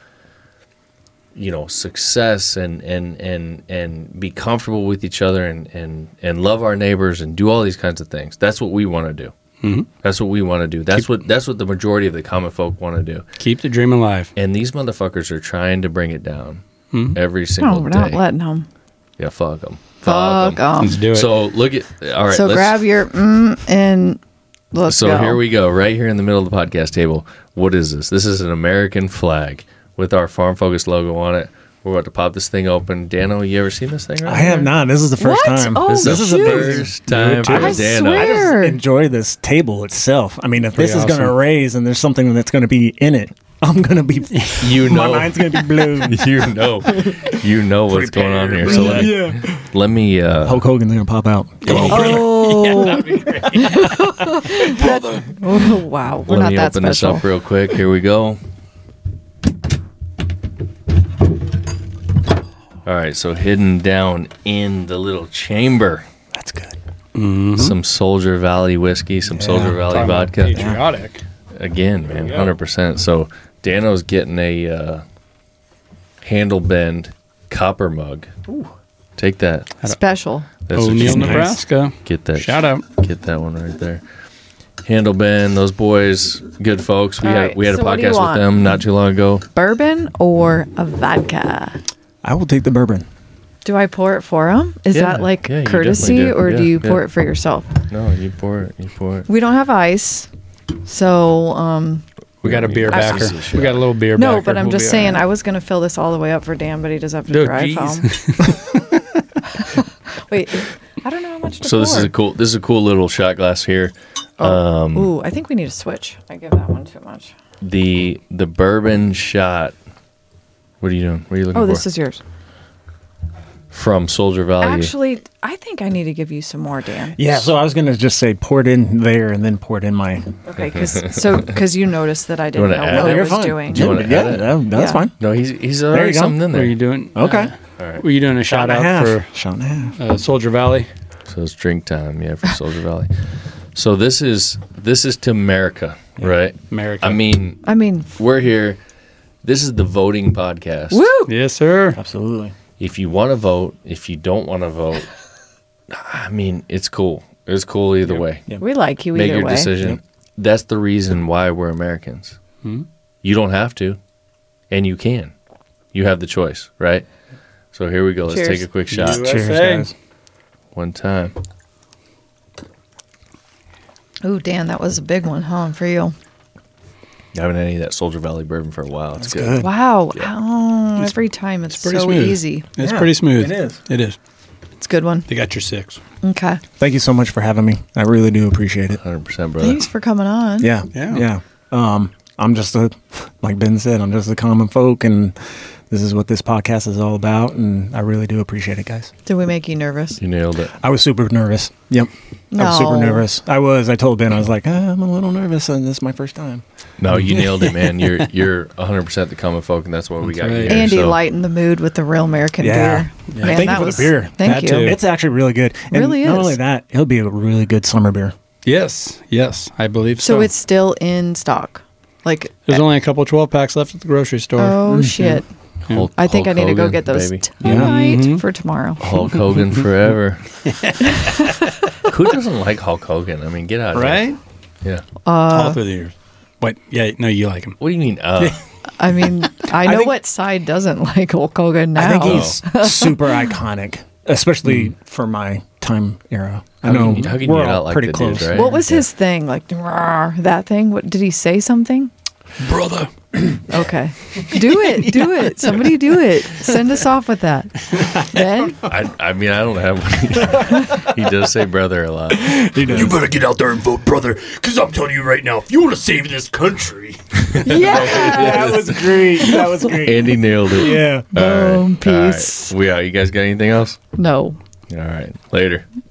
success and be comfortable with each other and love our neighbors and do all these kinds of things. That's what we want to do. That's what we want to do. That's what the majority of the common folk want to do. Keep the dream alive. And these motherfuckers are trying to bring it down every single No, we're day. not letting them. Yeah, fuck them. Fuck 'em. Let's do it. So look at all right. So grab your and let's So go. here we go, right here in the middle of the podcast table. What is this? This is an American flag with our Farm Focus logo on it. We're about to pop this thing open. Dano, you ever seen this thing? Right I have here? not. This is the first What? time. Oh, This is the shoot. first time for I Dano. swear. Enjoy this table itself. I mean, if this Pretty is going to awesome. raise and there's something that's going to be in it, I'm going to be. You My know, mind's going to be blown. you know what's going on here. So let me Hulk Hogan's going to pop out. Oh, oh wow, we're let not me that open this special. up real quick. Here we go. All right, so hidden down in the little chamber, That's good. some Soldier Valley whiskey, some Soldier Valley Talking about vodka. Patriotic. Again, man, go. 100%. So Dano's getting a handle bend copper mug. Take that. Special. That's what O'Neill, you need. Nebraska. Get that. Shout out. Get that one right there. Handle bend. Those boys, good folks. We All had right, we had a so what do you podcast with want? them not too long ago. Bourbon or a vodka? I will take the bourbon. Do I pour it for him? Is Yeah, that like yeah, you courtesy, definitely do. or do Yeah, you pour yeah. it for yourself? No, you pour it. You pour it. We don't have ice, so We got a beer I- backer. I- We got a little beer no. backer. But I'm We'll just be saying, all right. I was gonna fill this all the way up for Dan, but he does have to No, drive geez. home. Wait, I don't know how much to So pour. this is a cool little shot glass here. Ooh, I think we need a switch. I give that one too much. The bourbon shot. What are you doing? What are you looking Oh, for? this is yours. From Soldier Valley. Actually, I think I need to give you some more, Dan. Yeah, so I was going to just say pour it in there and then pour it in my. Okay, because you noticed that I didn't wanna know add what it? I You're was fine. doing. Do you wanna yeah, add it? that's Yeah. fine. No, he's you already go. something in What are there. you doing? Okay. All right. Were you doing a shout out for Shot and a half. Soldier Valley? So it's drink time, yeah, for Soldier Valley. So this is to America, right? America. I mean, I mean, we're here. This is the voting podcast. woo! Yes, sir. Absolutely. If you want to vote, if you don't want to vote, I mean, it's cool. It's cool either way. Yep. We like you Make either your way. decision. That's the reason why we're Americans. You don't have to, and you can. You have the choice, right? So here we go. Let's Cheers. take a quick shot. USA. Cheers, guys. One time. Ooh, Dan, that was a big one, huh, for you? I haven't had any of that Soldier Valley bourbon for a while. It's That's good. good. Wow. Oh, every time it's pretty so smooth. easy. It's Yeah, pretty smooth. it is. It is. It's a good one. They got your 6. Okay. Thank you so much for having me. I really do appreciate it. 100%, brother. Thanks for coming on. Yeah. Yeah. Yeah. I'm just like Ben said, I'm just a common folk, and this is what this podcast is all about, and I really do appreciate it, guys. Did we make you nervous? You nailed it. I was super nervous. Yep. I was super No. nervous. I told Ben, I was like, I'm a little nervous, and this is my first time. No, you nailed it, man. You're 100% the common folk, and that's why we got you right. here. Andy so. lightened the mood with the real American Yeah. beer. Yeah. Man, Thank you that for the was beer. Thank Had you. to. It's actually really good. And Really not is. only that, it'll be a really good summer beer. Yes, I believe so. So it's still in stock. Like, There's only a couple 12 packs left at the grocery store. oh shit! Hulk- I think Hulk I need to go Hogan, get those baby. tonight for tomorrow. Hulk Hogan forever. Who doesn't like Hulk Hogan? I mean, get out of Right? here. Yeah. All through the years. Wait, yeah, no, you like him. What do you mean? I mean, I know think- what side doesn't like Hulk Hogan now. I think he's super iconic, especially for my time era. I How know can you- how can we're you not all like pretty the dude, close. right? What was his thing? Like "Rawr," that thing? What did he say? Something? Brother. Okay, do it. Somebody do it. Send us off with that. Ben, I mean, I don't have one. He does say brother a lot. You better get out there and vote, brother, because I'm telling you right now, if you want to save this country, yeah. That was great. That was great. Andy nailed it. Yeah. All right. Boom, All right. peace. We out. You guys got anything else? No. All right. Later.